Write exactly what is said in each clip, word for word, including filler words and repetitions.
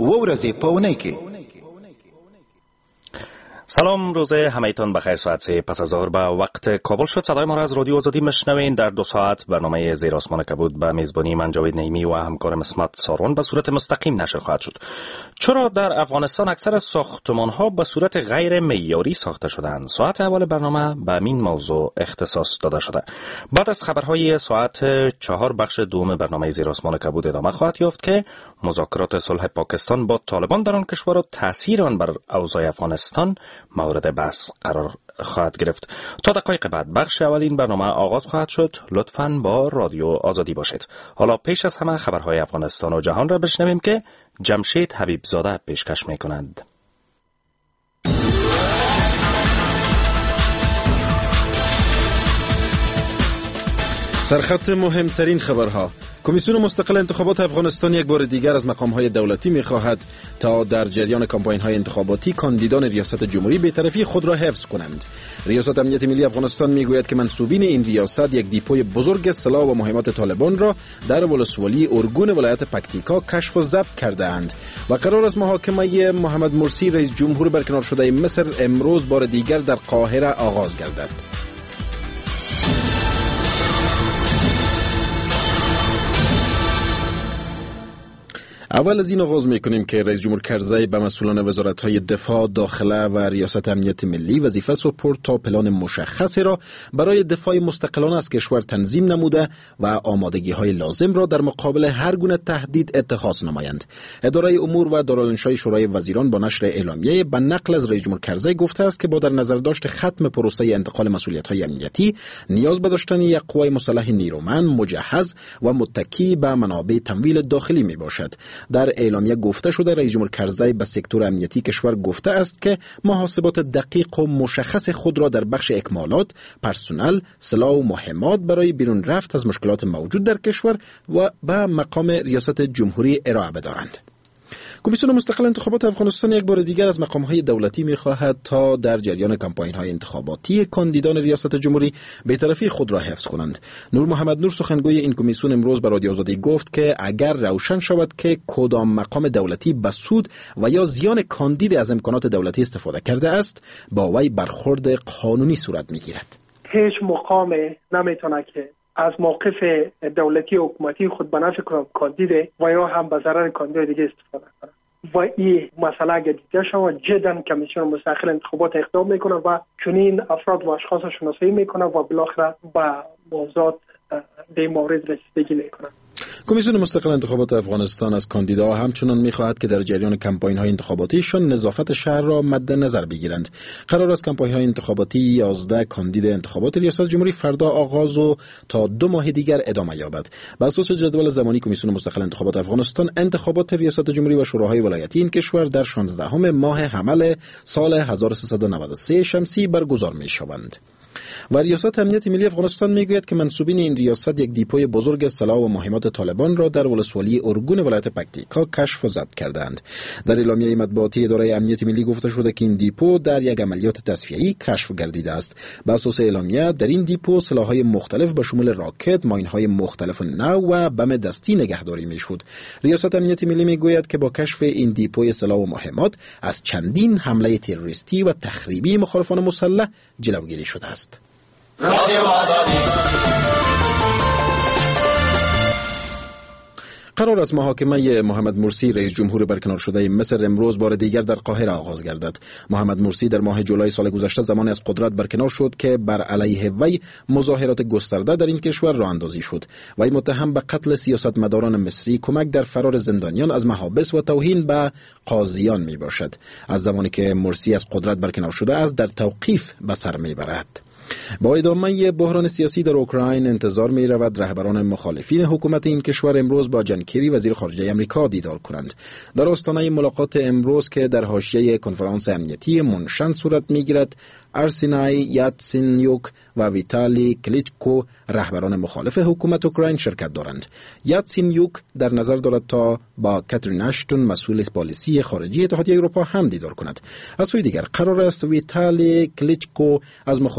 و ورځې په اونۍ کې. سلام، روز همه‌تان بخیر. ساعت سه پس از ظهر به وقت کابل شد. صدای ما را از رادیو آزادی میشنوین. در دو ساعت برنامه زیر آسمان کبود به میزبانی من جاوید نعیمی و همکارم اسمت سارون به صورت مستقیم نشر خواهد شد. چرا در افغانستان اکثر ساختمان‌ها به صورت غیر معیاری ساخته شدند؟ ساعت اول برنامه به این موضوع اختصاص داده شده. بعد از خبرهای ساعت چهار بخش دوم برنامه زیر آسمان کبود ادامه خواهد یافت که مذاکرات صلح پاکستان با طالبان در آن کشور و تاثیر آن بر اوضاع افغانستان مورد بحث قرار خواهد گرفت. تا دقایق بعد بخش اول این برنامه آغاز خواهد شد. لطفاً با رادیو آزادی باشید. حالا پیش از همه خبرهای افغانستان و جهان را بشنویم که جمشید حبیبزاده پیشکش می‌کند. سرخط مهمترین خبرها. کمیسیون مستقل انتخابات افغانستان یک بار دیگر از مقام‌های دولتی می‌خواهد تا در جریان کمپاین‌های انتخاباتی کاندیدان ریاست جمهوری بی‌طرفی خود را حفظ کنند. ریاست امنیت ملی افغانستان می‌گوید که منسوبین این ریاست یک دیپوی بزرگ سلاح و مهمات طالبان را در ولسوالی ارگون ولایت پکتیکا کشف و ضبط کرده‌اند و قرار است محاکمه محمد مرسی رئیس جمهور برکنار شده مصر امروز بار دیگر در قاهره آغاز گردد. اول از این آغاز میکنیم که رئیس جمهور کرزی به مسئولان وزارت‌های دفاع، داخله و ریاست امنیت ملی وظیفه سپرد تا پلان مشخصی را برای دفاع مستقلانه از کشور تنظیم نموده و آمادگی‌های لازم را در مقابل هر گونه تهدید اتخاذ نمایند. اداره امور و دارالانشای شورای وزیران با نشر اعلامیه به نقل از رئیس جمهور کرزی گفته است که با در نظر داشت ختم پروسه انتقال مسئولیت‌های امنیتی، نیاز به داشتن یک قوای مسلح نیرومند، مجهز و متکی به منابع تمویل داخلی میباشد. در اعلامیه گفته شده رئیس جمهور کرزی به سکتور امنیتی کشور گفته است که محاسبات دقیق و مشخص خود را در بخش اکمالات، پرسنل، سلاح و مهمات برای بیرون رفت از مشکلات موجود در کشور و به مقام ریاست جمهوری ارائه بدارند. کمیسیون مستقل انتخابات افغانستان یک بار دیگر از مقام‌های دولتی می‌خواهد تا در جریان کمپاین‌های انتخاباتی کاندیدان ریاست جمهوری بی‌طرفی خود را حفظ کنند. نور محمد نور سخنگوی این کمیسیون امروز به رادیو آزادی گفت که اگر روشن شود که کدام مقام دولتی به سود و یا زیان کاندید از امکانات دولتی استفاده کرده است، با وی برخورد قانونی صورت می‌گیرد. هیچ مقام نمیتونه که از موقف دولتی و حکومتی خود به نفع کاندید و یا هم به ضرر کاندید دیگه استفاده کنه و این مسئله اگر دیده شود جدا کمیسیون مستقل انتخابات اقدام میکنه و چنین افراد و اشخاص شناسایی میکنه و بالاخره به موضوعات در مورد رسیدگی میکنه. کمیسیون مستقل انتخابات افغانستان از کاندیداها همچنان می‌خواهد که در جریان کمپاین‌های انتخاباتیشان نظافت شهر را مد نظر بگیرند. قرار است کمپاین‌های انتخاباتی یازده کاندید انتخابات ریاست جمهوری فردا آغاز و تا دو ماه دیگر ادامه یابد. بر اساس جدول زمانی کمیسیون مستقل انتخابات افغانستان، انتخابات ریاست جمهوری و شوراهای ولایتی این کشور در شانزدهم ماه حمل سال هزار و سیصد و نود و سه شمسی برگزار می‌شوند. و ریاست امنیت ملی افغانستان میگوید که منسوبین این ریاست یک دیپوی بزرگ سلاح و مهمات طالبان را در ولسوالی ارگون ولایت پکتیکا کشف و ضبط کردند. در اعلامیه مطبوعاتی اداره امنیت ملی گفته شده که این دیپو در یک عملیات تصفیه‌ای کشف گردیده است. بر اساس اعلامیه در این دیپو سلاح‌های مختلف به شمول راکت، ماین‌های مختلف نوع و بم دستی نگهداری میشد. ریاست امنیت ملی میگوید که با کشف این دیپوی سلاح و مهمات از چندین حمله تروریستی و تخریبی مخالفان مسلح جلوگیری شده است. رادیو آزادی. قرار است محاکمه محمد مرسی رئیس جمهور برکنار شده مصر امروز بار دیگر در قاهره آغاز گردد. محمد مرسی در ماه جولای سال گذشته زمان از قدرت برکنار شد که بر علیه وی مظاهرات گسترده در این کشور راه اندازی شد. وی متهم به قتل سیاستمداران مصری، کمک در فرار زندانیان از محابس و توهین به قاضیان می باشد. از زمانی که مرسی از قدرت برکنار شده است در توقیف به سر می برد. با ادامه بحران سیاسی در اوکراین انتظار می رود رهبران مخالفین حکومت این کشور امروز با جان کری وزیر خارجه آمریکا دیدار کنند. در آستانه ملاقات امروز که در حاشیه کنفرانس امنیتی منشن صورت می گیرد، ارسنای یاتسینیوک و ویتالی کلیچکو رهبران مخالف حکومت اوکراین شرکت دارند. یاتسینیوک در نظر دارد تا با کاترین اشتون مسئول پالیسی خارجی اتحادیه اروپا هم دیدار کند. از سوی دیگر قرار است ویتالی کلیچکو از مخالفین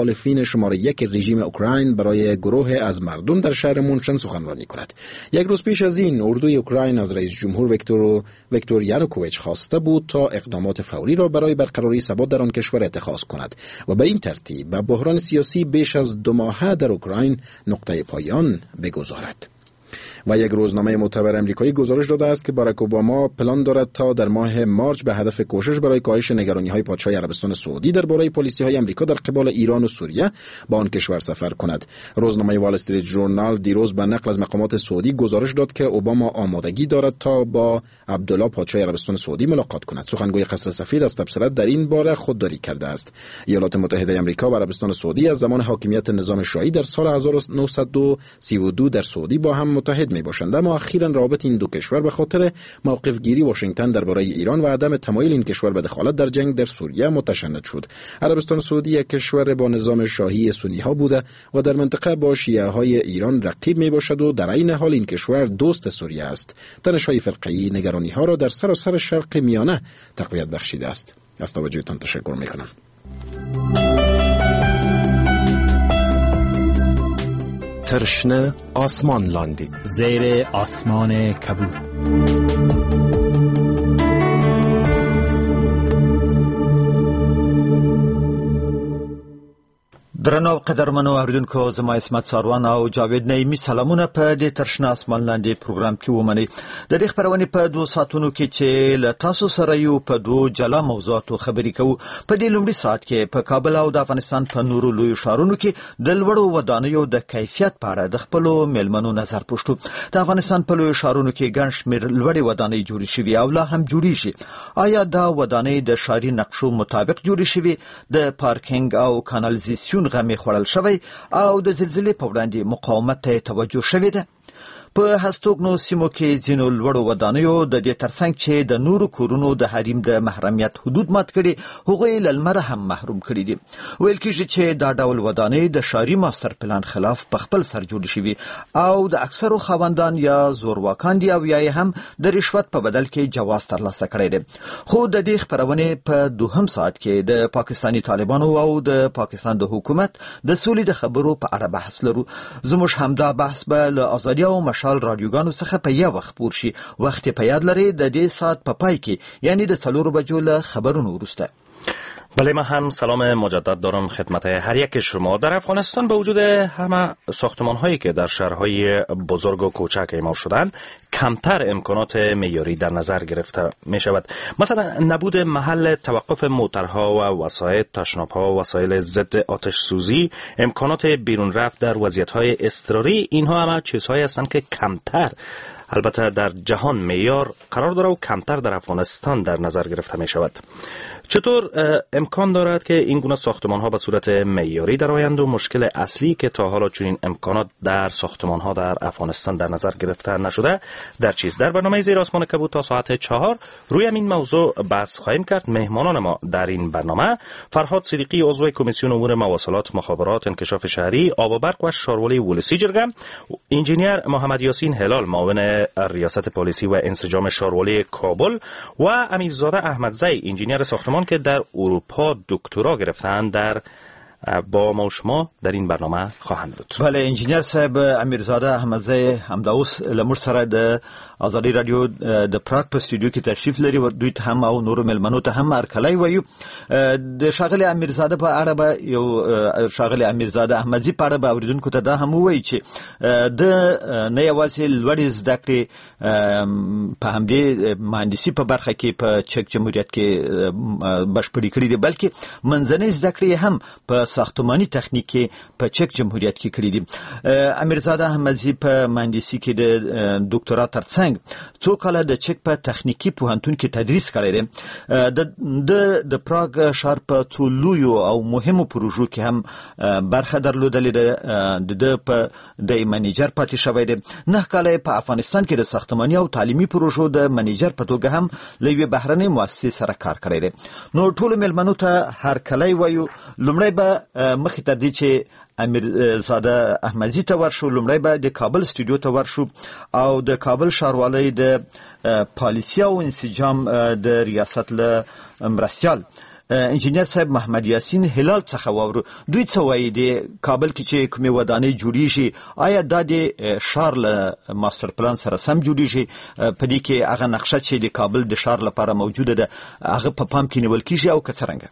معاون شماره یک رژیم اوکراین برای گروه از مردم در شهر مونشن سخنرانی کند. یک روز پیش از این اردوی اوکراین از رئیس جمهور ویکتور ویکتور یانوکوویچ خواسته بود تا اقدامات فوری را برای برقراری ثبات در آن کشور اتخاذ کند و به این ترتیب به بحران سیاسی بیش از دو ماهه در اوکراین نقطه پایان بگذارد. و یک روزنامه معتبر امریکایی گزارش داده است که باراک اوباما پلان دارد تا در ماه مارچ به هدف کوشش برای کاهش نگرانی‌های پادشاه عربستان سعودی درباره پالیسی‌های آمریکا در قبال ایران و سوریه با آن کشور سفر کند. روزنامه وال استریت ژورنال دیروز به نقل از مقامات سعودی گزارش داد که اوباما آمادگی دارد تا با عبدالله پادشاه عربستان سعودی ملاقات کند. سخنگوی قصر سفید از تبصرت در این باره خودداری کرده است. ایالات متحده آمریکا و عربستان سعودی از زمان حاکمیت نظام شاهی در سال هزار و نهصد و سی و دو در سعودی با هم متحد میباشند، اما اخیراً روابط این دو کشور به خاطر موقف گیری واشنگتن درباره ایران و عدم تمایل این کشور به دخالت در جنگ در سوریه متشنج شد. عربستان سعودی یک کشور با نظام شاهی سنی ها بوده و در منطقه با شیعه های ایران رقیب می باشد و در این حال این کشور دوست سوریه است. تنش‌های فرقه‌ای نگرانی ها را در سراسر شرق میانه تقویت بخشیده است. از توجهتان تشکر می کنم. ترشنه آسمان لاندی زیر آسمان کبود. درنو قدرمنو اوریدونکو، زما اسمت ساروان او جاوید نعیمی سلامونه په دې ترشنه اسمان لاندې پروګرام کې ومني. د دې خبرونه په دوه ساعتونو کې چې له تاسو سره یو په دوه جلا موضوعاتو خبرې کوو. په دې لومړي ساعت کې په کابل او د افغانستان په نورو لویو ښارونو کې د لوړو ودانیو د کیفیت په اړه د خپلو میلمنو نظر پوښتو. د افغانستان په لویو ښارونو کې ګڼ شمېر لوړې ودانۍ جوړې شوې او لا هم جوړېږي. آیا دا ودانۍ د ښاري نقشو مطابق جوړې شوې؟ د پارکینګ او کانالیزاسیون غمی خوړل شوی او د زلزلې په وړاندې مقاومت ته توجه شوې ده؟ په هستوګنو سیمو کې ځینو لوړو ودانیو د دې ترڅنګ چې د نورو کورونو د حریم د محرمیت حدود مات کړي، هغوی له لمره هم محروم کړي دي. ویل کېږي چې دا ډول ودانۍ د ښاري ماستر پلان خلاف په خپل سر جوړې شوي او د اکثرو خاوندان یا زورواکان دي او یا هم د رشوت په بدل کې جواز ترلاسه کړی دی. خو د دې خبرونې په دوهم ساعت کې د پاکستاني طالبانو او د پاکستان د حکومت د سولې د خبرو په اړه بحث لرو. زموږ همدا بحث به له ازادي او مشال رادیوګانو څخه په یو وخت پور شي. وخت په یاد لري د دې ساعت په پای کې، یعنی د څلورو بجو له خبرونو وروسته. بله، من هم سلام مجدد دارم خدمت هر یک شما. در افغانستان با وجود همه ساختمان هایی که در شهرهای بزرگ و کوچک اعمار شدند، کمتر امکانات معیاری در نظر گرفته می شود. مثلا نبود محل توقف موترها و وسایل تشناب‌ها، وسایل ضد آتش سوزی، امکانات بیرون رفت در وضعیت‌های اضطراری، اینها همه چیزهایی هستند که کمتر، البته در جهان معیار قرار داره و کمتر در افغانستان در نظر گرفته می شود. چطور امکان دارد که این گونه ساختمان ها به صورت معیاری درآیند و مشکل اصلی که تا حالا چنین امکانات در ساختمان ها در افغانستان در نظر گرفته نشده در چیست؟ در برنامه زیر آسمان کبود تا ساعت چهار روی این موضوع بحث خواهیم کرد. مهمانان ما در این برنامه فرهاد صدیقی، عضو کمیسیون امور مواصلات، مخابرات، انکشاف شهری، آب و برق و شارولی ولسی جرگه، انجینیر محمد یاسین هلال، معاون ریاست پلیسی و انسجام شارولی کابل و امیرزاده احمدزی، انجینیر ساختمان که در اروپا دکترا گرفتند، در با ما و شما در این برنامه خواهند بود. بله، انجینیر صاحب امیرزاده احمدزی همداوس لمر سره د آزادی رادیو د پراګ په استودیو کې تشریف لري و دوی ته هم او نور ملمنو ته هم ارکلای وایو. د شاغلی امیرزاده په اړه به یو شاغلی امیرزاده احمدزی په اړه به اوریدونکو ته دا هم وایي چې د نه یوازې لوړې زده کړې په همدې مهندسي په برخه کې په چک جمهوریت کې بشپړې کړې دي، بلکې منځنۍ زده کړې هم په ساختماني تخنیک کې په چک جمهوریت کې کړې دي. امیرزاده احمدزی په مهندسي کې د ډاکټرا ترڅنګ څو کاله د چک په تخنیکی پوهنتون کې تدریس کړی دی. د د پراګ ښار په څو لویو او مهمو پروژو کې هم برخه درلودلې ده. د په د منیجر پاتې شوی دی. نه کاله په افغانستان کې د ساختماني او تعلیمي پروژو د منیجر په توګه هم له یوې بهرنۍ مؤسسې سره کار کړی دی. نو ټولو مېلمنو ته هرکلی وایو. لومړی به مخکې تر دې چې امیرزاده احمدزی ته ورشو، لومړی به د کابل استودیو ته ورشو او د کابل ښاروالۍ د پالیسي او انسجام د ریاست له مرستیال انجینر صاحب محمد یاسین هلال څخه واورو، دوی څه وایي د کابل کې چې کومې ودانۍ جوړیږي آیا دا د ښار له ماستر پلان سره سم جوړیږي؟ په دې کې هغه نقشه چې د کابل د ښار لپاره موجوده ده هغه په پام کې نیول کیږي او که څرنګه؟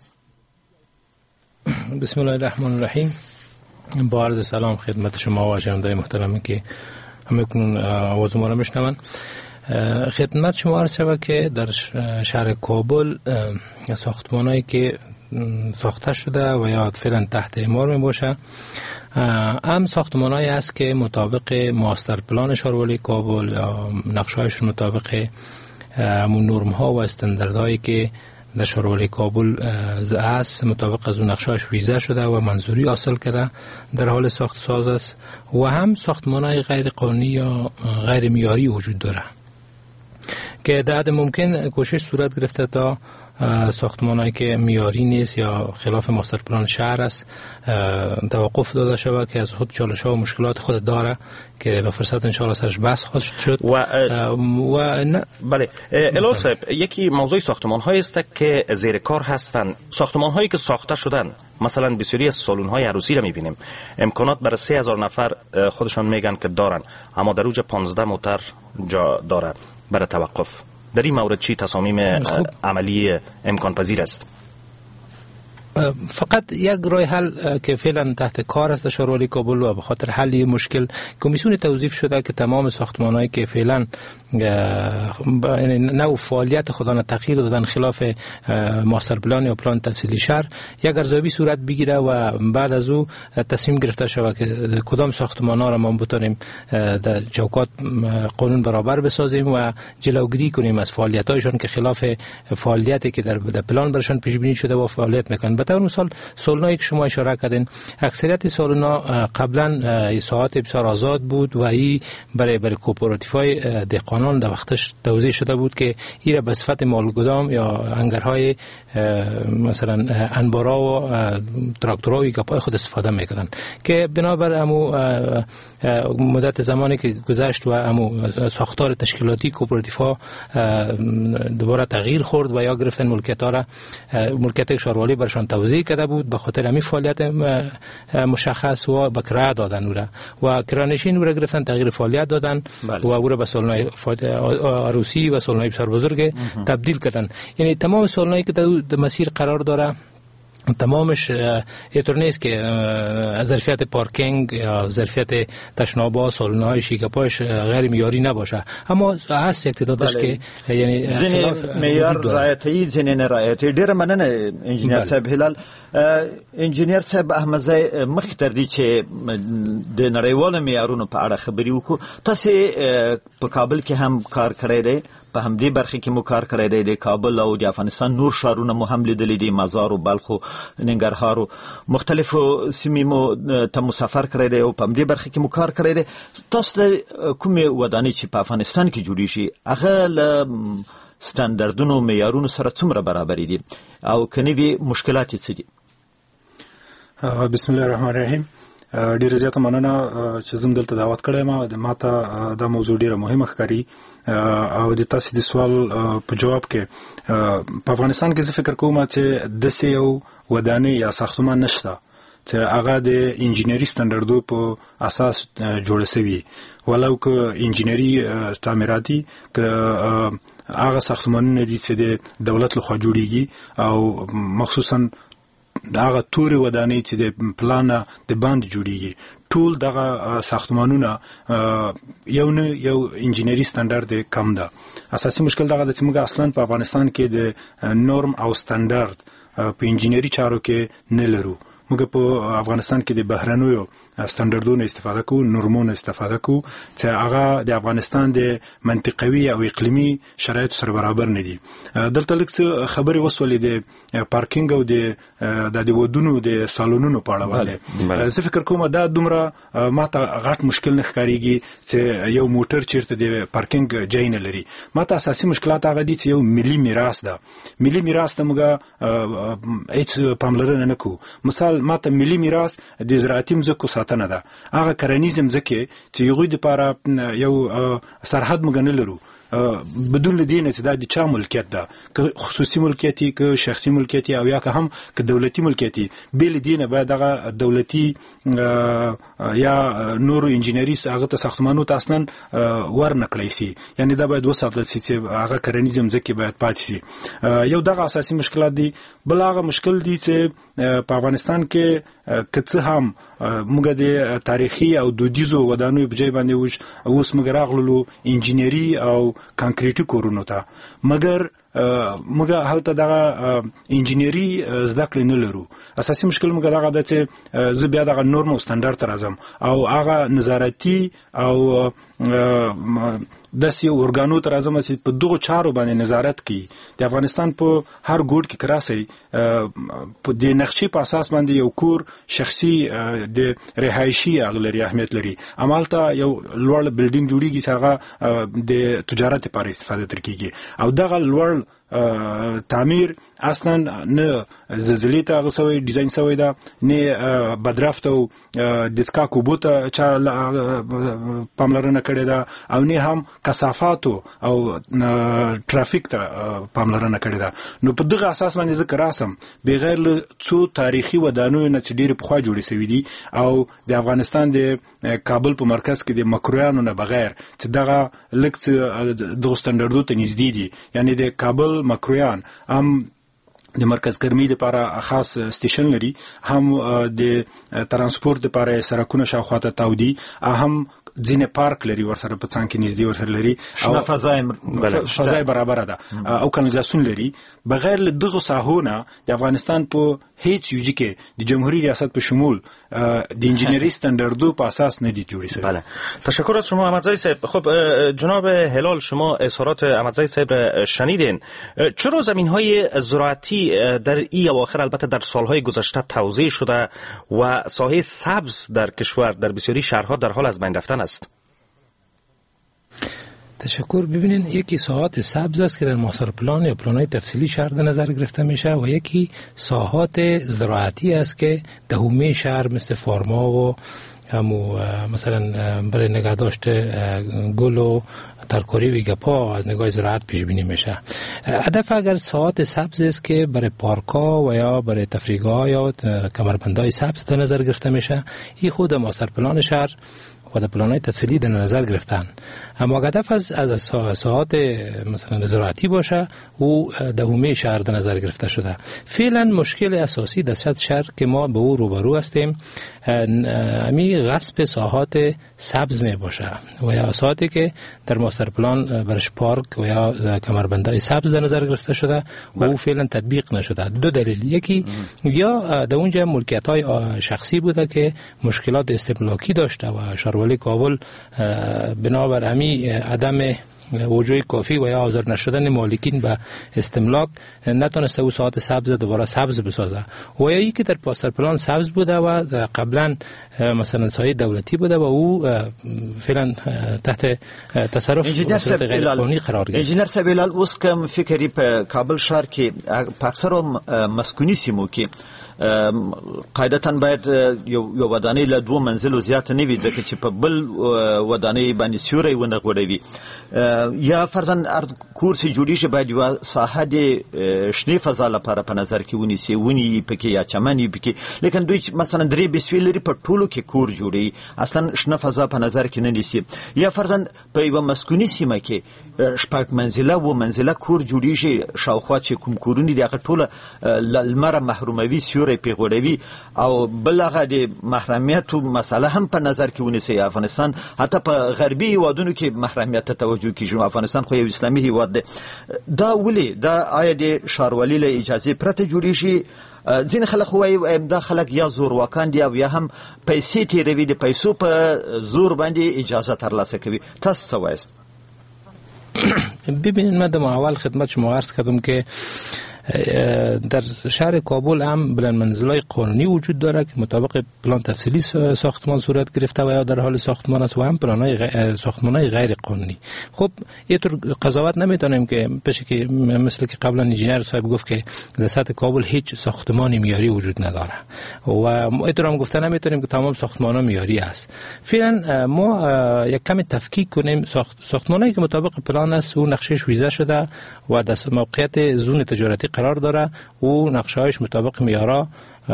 بسم الله الرحمن الرحیم. با عرض سلام خدمت شما و شنوندگان محترمی که همکنون آواز ما را میشنوند. خدمت شما عرض شود که در شهر کابل ساختمانایی که ساخته شده و یا فعلا تحت اعمار می باشه هم ساختمانایی است که مطابق ماستر پلان شهرولی کابل یا نقشه‌هایشون مطابق همون نرم ها و استانداردهایی که در شهرولی کابل است مطابق از اون نقشه‌اش ویزه شده و منظوری حاصل کرده در حال ساخت ساز است و هم ساختمان‌های غیر قانونی یا غیر معیاری وجود داره که در حد ممکن کوشش صورت گرفته تا ساختمان‌هایی که معیاری نیست یا خلاف ماستر پلان شهر است توقف داده شود که از خود چالش‌ها و مشکلات خود داره که به فرصت ان شاء الله سرش بحث خواهد شد. و و نه بله هلال صاحب، یکی موضوع ساختمان‌هایی است که زیر کار هستند، ساختمان‌هایی که ساخته شدن، مثلا بسیاری از سالن‌های عروسی را می‌بینیم امکانات برای سه هزار نفر خودشان میگن که دارن، اما در اوج پانزده موتر جا داره برای توقف. در این مورد چی تصامیم عملی امکان پذیر است؟ فقط یک راه حل که فعلا تحت کار است شهرولی کابل و به خاطر حل مشکل کمیسیون توظیف شده که تمام ساختمان‌هایی که فعلا نوع فعالیت خودان تغییر دادن خلاف ماستر پلان یا پلان تفصیلی شهر یک ارزیابی صورت بگیره و بعد از او تصمیم گرفته شود که کدام ساختمان‌ها را ما بتونیم در چوکات قانون برابر بسازیم و جلوگیری کنیم از فعالیت‌هایشان که خلاف فعالیتی که در پلان برشان پیش بینی شده و فعالیت میکنن. به طور مثال سالنایی که شما اشاره کردین اکثریت سالنا قبلا ساعات بسیار آزاد بود و این برای برای کوپراتیف‌های دهقانان در وقتش توضیح شده بود که این را به صفت مالگدام یا انگرهای مثلا انبارا و تراکتورهای گپای خود استفاده میکردن که بنابر امو مدت زمانی که گذشت و امو ساختار تشکیلاتی کوپراتیف‌ها دوباره تغییر خورد و یا گرفتن ملکیت ها را ملکیت شهرولی برشان توزیع کرده بود به خاطر همین فعالیت مشخص و به کرایه دادن او را و کرانشین او را گرفتن تغییر فعالیت دادن و او را به سالن‌های عروسی و سالن‌های بسیار بزرگ تبدیل کردن. یعنی تمام سالن‌هایی که در مسیر قرار داره تمامش اینطور نیست که ظرفیت پارکینگ یا ظرفیت تشناب‌ها سالن‌های شیکاپایش غیر معیاری نباشه، اما هست یک تعدادش که یعنی خلاف معیار رعایتی زنین رعایتی. ډیر مننه انجینر صاحب هلال. انجینر صاحب احمدزی مخ تر دې چې د نړیوالو معیارونو په اړه خبرې وکړو، تاسو په کابل کې هم کار کړی دی، په همدې برخه کې مو کار کړی دی، د کابل او د افغانستان نور ښارونه مو هم لیدلي دي، مزار او بلخ او ننګرهار او مختلفو سیمې مو ته مو سفر کړی دی او په همدې برخه کې مو کار کړی دی. تاسو د کومې ودانۍ چې په افغانستان کې جوړیږي هغه له سټانډردونو معیارونو سره څومره برابرې دي او که نه وي مشکلات یې څه دي؟ بسم الله الرحمن الرحیم. ډیره زیاته مننه چې زم دلته دعوت کړی ما د ماته دا موضوع ډیره مهمه ښکاري او د تاسو د سوال په جواب کې په افغانستان کې زه فکر کوم چې داسې یو ودانۍ یا ساختمان نشته چې هغه د انجینری سټانډردو په اساس جوړ شوی، ولو که انجینری تعمیراتي که هغه ساختمانونه دي چې د دولت لخوا جوړیږي او مخصوصا هغه تورې ودانۍ چې د پلان د باندې جوړیږي ټول دغه ساختمانونه یو نه یو انجینری سټانډرد کم ده. اساسي مشکل دغه د چې موږ اصلا په افغانستان کې د نورم او سټانډرد په انجینری چارو کې نه لرو. موږ په افغانستان کې د بهرنیو سټانډردونو استفاده کوو، نورمونو استفاده کوو چې هغه د افغانستان د منطقوي او اقلیمي شرایطو سره برابر نه دي. دلته لږ څه خبرې وسولې د پارکینګ او د د ودونو د سالونونو په اړه باندې. زه فکر کوم دا دومره ماته غټ مشکل نه ښکارېږي چې یو موټر چیرته د پارکینګ ځای نه لري. ماته اساسي مشکلات هغه دي چې یو ملي میراث ده. ملي میراث ته موږ هیڅ پاملرنه نه کوو. مثال ماته ملي میراث د زراعتي مځکو ساتنه ده، هغه کرنیز مځکې چې هغوی دپاره یو سرحد موږ نه لرو، بدون لدینه چې دا د چا ملکیت ده، که خصوصي ملکیتي، که شخصي ملکیتي او یا که هم که دولتي ملکیتي، بل دینه باید دغه دولتي یا نورو انجینری هغه ته ساختمانو ته اصلا ور نکړی سي، یعنی دا باید وساتل سي چې هغه کرنیز ځمکې باید پاتې سي. یو دغه اساسي مشکلات دي. بل هغه مشکل دي چې په افغانستان کې که څه هم موږ د تاریخي او دودیزو ودانیو په ځای باندې اوس موږ راغلو انجینری او کانکریټي کورونو ته، مګر موږ هلته دغه انجینری زده کړې نه لرو. اساسي مشکل موږ دغه ده چې زه بیا دغه نورم او سټنډرډ ته راځم او هغه نظارتي او داسې اورګانو ته راځم چې په دغو چارو باندې نظارت کوي. د افغانستان په هر ګوټ کې کراسي د نقشې په اساس باندې یو کور شخصي د رهایشي اغلري اهمیت لري، امالته یو لوړ بلډینګ جوړیږي چې هغه د تجارت لپاره استفاده تر کیږي او دغه لوړ تعمیر اصلا نه زلزلې ته غسوي ډیزاین شوی ده، نه بدرفت او د سکا کوبوته چا پاملرنه کړې ده او نه هم کثافاتو او ترافیک ته پاملرنه کړې ده. نو په دغه اساس باندې ذکر راسم بغیر له څو تاریخي ودانیو نه چې ډېر پخوا جوړې شوي دي او د افغانستان د کابل په مرکز کې د مکرویانو نه بغیر چې دغه لږ څه دغه سټنډرډو ته نږدې دي، یعنی د کابل مکرویان هم د مرکز ګرمۍ لپاره خاص سټیشن لري، هم د ترانسپورت لپاره سرکونه شاوخواته تاودي، هم ځینې پارک لري ورسره په څنګ کې نږدې ورسره لري او فضای فضای برابر ده او کانالیزاسیون لري. بغیر له دغه ساحونه د افغانستان په هیڅ یوجی کې د جمهوری ریاست په شمول د انجینری استانداردو په اساس نه دي جوړی شوی. بله، تشکر از شما احمدزاده صاحب. خب جناب هلال، شما اظهارات احمدزاده صاحب را شنیدین. چرا زمین‌های زراعتی در این اواخر البته در سال‌های گذشته توزیع شده و ساحه سبز در کشور در بسیاری شهرها در حال از بین رفتن است؟ تشکر. ببینین، یکی ساحات سبز است که در ماستر پلان یا پلان‌های تفصیلی شهر در نظر گرفته میشه و یکی ساحات زراعتی است که در حومه شهر مثل فارما و همو مثلا برای نگهداشت گل و ترکاری و گپا از نگاه زراعت پیش بینی میشه. هدف اگر ساحات سبز است که برای پارک‌ها و یا برای تفریحگاه یا کمربندهای سبز در نظر گرفته میشه، این خود ماستر پلان شهر و در پلان‌های تفصیلی در نظر گرفتن. اما هدف از از ساحات مثلا زراعتی باشه او در حومه شهر در نظر گرفته شده. فعلا مشکل اساسی در سطح شهر که ما به او روبرو هستیم امی غصب ساحات سبز می باشه و یا ساحاتی که در ماستر پلان برش پارک و یا کمربندهای سبز در نظر گرفته شده و او فعلا تطبیق نشده. دو دلیل، یکی یا در اونجا ملکیت‌های شخصی بوده که مشکلات استملاکی داشته و شهرولی کابل بنابر امی عدم وجود کافی و یا حاضر نشدن مالکین به استملاک نتونسته او ساحات سبز دوباره سبز بسازه و یا ای که در ماستر پلان سبز بوده و قبلا مثلا ساحه دولتی بوده و او فعلا تحت تصرف غیر قانونی قرار گرفته. انجینر سبیلال، اوس کوم فکری په کابل شهر کې په اکثرو مسکونی سیمو کې قاعدتاً باید یو یو ودانۍ له دوه منزلو زیات نه وي، ځکه چې په بل ودانۍ باندې سیوری ونه غوړوي یا فرضاً کور چې جوړیږي باید یوه ساحه د شنې فضا لپاره په نظر کې ونیسي، ونې پکې یا چمن پکې، لیکن دوی مثلا درې بسوې لري په ټولو کې کور جوړوي، اصلا شنه فضا په نظر کې نه نیسي. یا فرضاً په یوه مسکوني سیمه کې شپږ منزله و منزله کور جوړیږي، شاوخوا چې کوم کورونه دي هغه ټوله لمره محروموي، سیوری پې غوړوي او بل هغه د محرمیت مسله هم په نظر کې ونیسي. افغانستان حتی په غربي هیوادونو کې محرمیت ته توجه کیږي، افغانستان خو یو اسلامي هیواد دی. دا ولې دا آیا د ښاروالۍ له اجازې پرته جوړیږي؟ ځینې خلک وایي دا خلک یا زورواکان دي او یا هم پیسې تېروي، د پیسو په زور باندې اجازه ترلاسه کوي. تاسو څه وایست؟ ببینید، من در اول خدمت شما عرض کردم که در شهر کابل هم بلند منزلای قانونی وجود داره که مطابق پلان تفصیلی ساختمان صورت گرفته و یا در حال ساختمان است و هم پلان‌های غ... ساختمان‌های غیر قانونی. خب اینطور قضاوت نمیتونیم که پشه که مثل که قبلا انجینیر صاحب گفت که در سطح کابل هیچ ساختمانی معیاری وجود نداره و اینطور هم گفته نمیتونیم که تمام ساختمان‌ها معیاری است. فعلا ما یک کمی تفکیک کنیم ساخت... ساختمانایی که مطابق پلان است و نقشهش ویزا شده و در موقعیت زون تجارتی قرار داره و نقشه‌هایش مطابق معیارها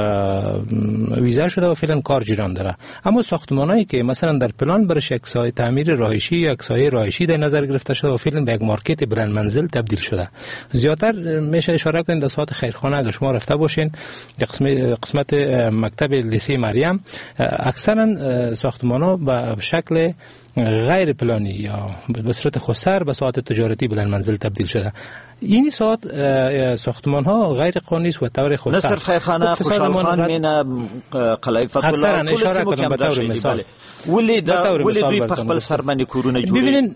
ویزا شده و فعلا کار جریان داره. اما ساختمانایی که مثلا در پلان برش یک سایه تعمیر رهایشی یا یک سایه رهایشی در نظر گرفته شده و فعلا به یک مارکت بلند منزل تبدیل شده. زیاتر میشه اشاره کنید در ساعت خیرخانه اگر شما رفته باشین قسمت قسمت مکتب لیسه مریم اکثرا ساختمان‌ها به شکل غیر پلانی یا به صورت خسر به ساعت تجارتی بلند منزل تبدیل شده. این ساعت ساختمان ها غیر قانونی است و طور خسر. نصر خیرخانه خوشحال خان مینا قلعه فتح الله اشاره کردم به طور مثال ولی دا ولی دوی په خپل سرمنی کورونه جوړي. ببینید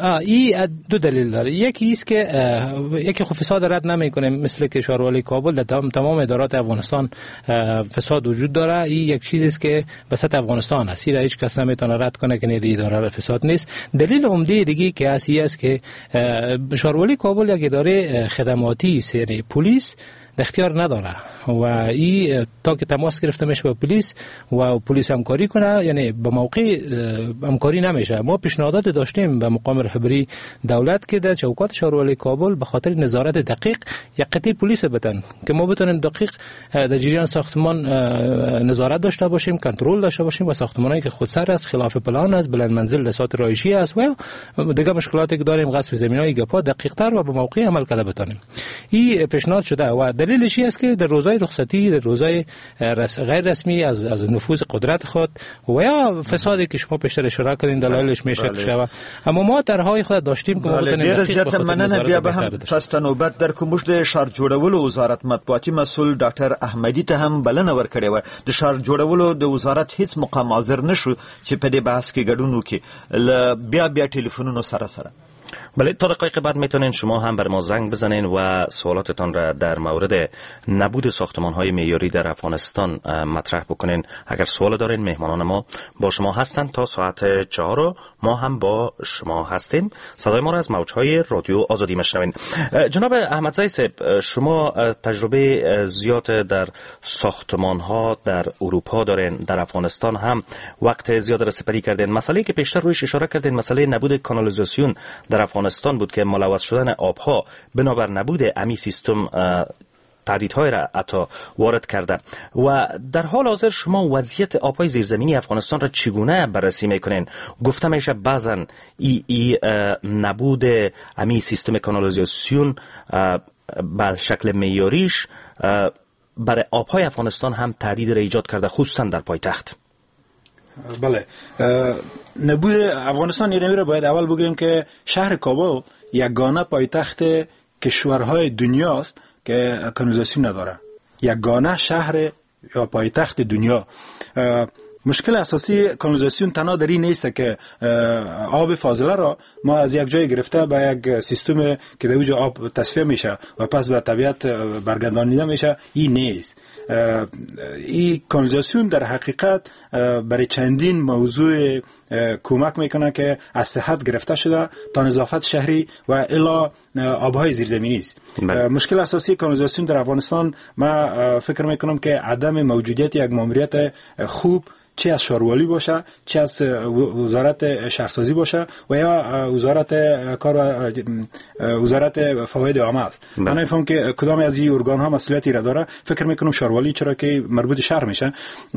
این دو دلیل داره. یکی است که یکی خو فساد رد نمیکنه مثل که شهروالی کابل در تمام تمام ادارات افغانستان فساد وجود داره. این یک چیزی است که به سطح افغانستان است. این هیچ کس نمیتونه رد کنه که نه اداره فساد نیست. دلیل عمده دیگه که اصلی است که شهروالی کابل یک اداره خدماتی است، یعنی پلیس اختیار نداره و این تا که تماس گرفته میشه با پلیس و پلیس همکاری کنه یعنی به موقع همکاری نمیشه. ما پیشنهادات داشتیم به مقام رهبری دولت که در چوکات شهروالی کابل به خاطر نظارت دقیق یک قطعه پلیس بدن که ما بتونیم دقیق در جریان ساختمان نظارت داشته باشیم، کنترل داشته باشیم و ساختمانایی که خودسر است، خلاف پلان است، بلند منزل در سطح رهایشی است و دیگه مشکلاتی که داریم غصب زمینای گپا دقیق تر و به موقع عمل کرده بتونیم. این پیشنهاد شده و دلیلش است که در روزهای رخصتی، در روزهای غیر رسمی از از نفوذ قدرت خود و یا فسادی که شما پیشتر اشاره کردین دلایلش میشه که شوه. اما ما طرحهای خود داشتیم که ما بتونیم دقیق مننه. بیا به هم تاسو نوبت در کومش د شهر جوړولو وزارت مطبوعاتي مسؤل ډاکټر احمدی ته هم بلنه ورکړې و. د شهر جوړولو د وزارت هیڅ مقام حاضر نشو چې په دې بحث کې ګډون وکړي. بیا بیا ټلیفونونو سره سره بله تا دقایق بعد میتونین شما هم بر ما زنگ بزنین و سوالاتتان را در مورد نبود ساختمان‌های معیاری در افغانستان مطرح بکنین. اگر سوال دارین مهمانان ما با شما هستن تا ساعت چهار ما هم با شما هستیم. صدای ما را از موج‌های رادیو آزادی میشنوین. جناب احمدزی صاحب شما تجربه زیاد در ساختمان‌ها در اروپا دارین، در افغانستان هم وقت زیاد را سپری کردین. مسئله که پیشتر رویش اشاره کردین مسئله نبود کانالیزاسیون در افغانستان بود که ملوث شدن آبها بنابر نبود امی سیستم تهدیدهای را حتی وارد کرده. و در حال حاضر شما وضعیت آبهای زیرزمینی افغانستان را چگونه بررسی میکنین؟ گفته میشه بعضا ای, ای نبود امی سیستم کانالیزاسیون به شکل معیاریش برای آبهای افغانستان هم تهدید را ایجاد کرده، خصوصا در پایتخت. بله، نبود افغانستان یعنی میره باید اول بگیم که شهر کابل یگانه پایتخت کشورهای دنیاست که کانالیزاسیون نداره. یگانه شهر یا پایتخت دنیا. مشکل اساسی کانالیزاسیون تنها در این نیست که آب فاضله را ما از یک جای گرفته به یک سیستم که در اونجا آب تصفیه میشه و پس به طبیعت برگردانیده میشه، این نیست. این کانالیزاسیون در حقیقت برای چندین موضوع کمک میکنه که از صحت گرفته شده تا نظافت شهری و الی آبهای زیرزمینی است. مشکل اساسی کانالیزاسیون در افغانستان ما فکر میکنم که عدم موجودیت یک ماموریت خوب چه از شهروالی باشه، چه از وزارت شهرسازی باشه و یا وزارت کار و وزارت فواید عامه است. من نمی‌فهمم که کدام از این ارگان ها مسئولیتی را داره. فکر میکنم شهروالی، چرا که مربوط شهر میشه.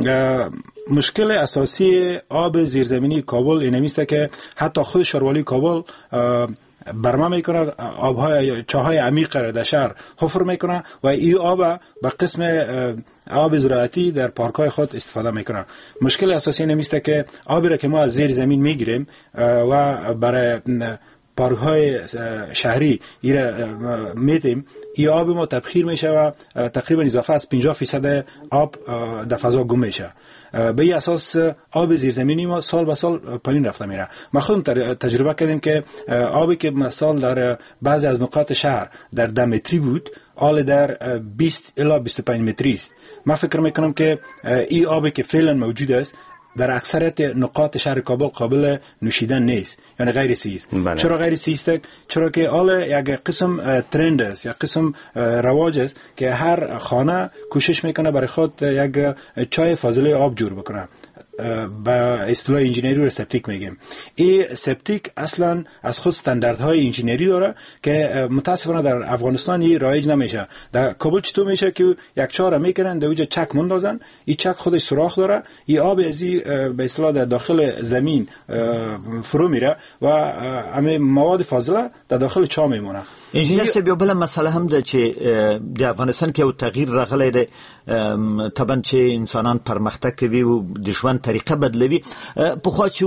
مشکل اساسی آب زیرزمینی کابل این است که حتی خود شهروالی کابل برما میکنه، آبهای چاهای عمیق را در شهر حفر میکنه و این آب به قسم آب زراعتی در پارک‌های خود استفاده میکنه. مشکل اساسی این است که آبی را که ما از زیر زمین میگیریم و برای پارک‌های شهری ایره میتیم، این آب ما تبخیر میشه و تقریبا اضافه از پنجاه درصد آب در فضا گم میشه. به این اساس آب زیرزمینی ما سال به سال پایین رفته میره. ما خودم تجربه کردیم که آبی که مثلا در بعضی از نقاط شهر در ده متری بود، حال در بیست الی بیست و پنج متری است. ما فکر میکنم که این آبی که فعلا موجود است در اکثریت نقاط شهر کابل قابل نوشیدن نیست، یعنی غیر صحی است. چرا غیر صحی است؟ چرا که حال یک قسم ترند است، یک قسم رواج است که هر خانه کوشش میکنه برای خود یک چای فاضله آب جور بکنه. با اصطلاح انجینری رو سپتیک میگیم. این سپتیک اصلا از خود استانداردهای انجینری داره که متاسفانه در افغانستان این رایج نمیشه. در کابل چطور میشه که یک چاره میکنن در اونجا چک مندازن، این چک خودش سوراخ داره، این آب ازی به اصطلاح در داخل زمین فرو میره و همه مواد فاضله در داخل چا میمونه. انجینر صاحب یو بل مسئله هم ده چې د افغانستان کې یو تغییر راغلی دی، طبعا چې انسانان پرمختګ کوي او د ژوند طریقه بدلوي. پخوا چې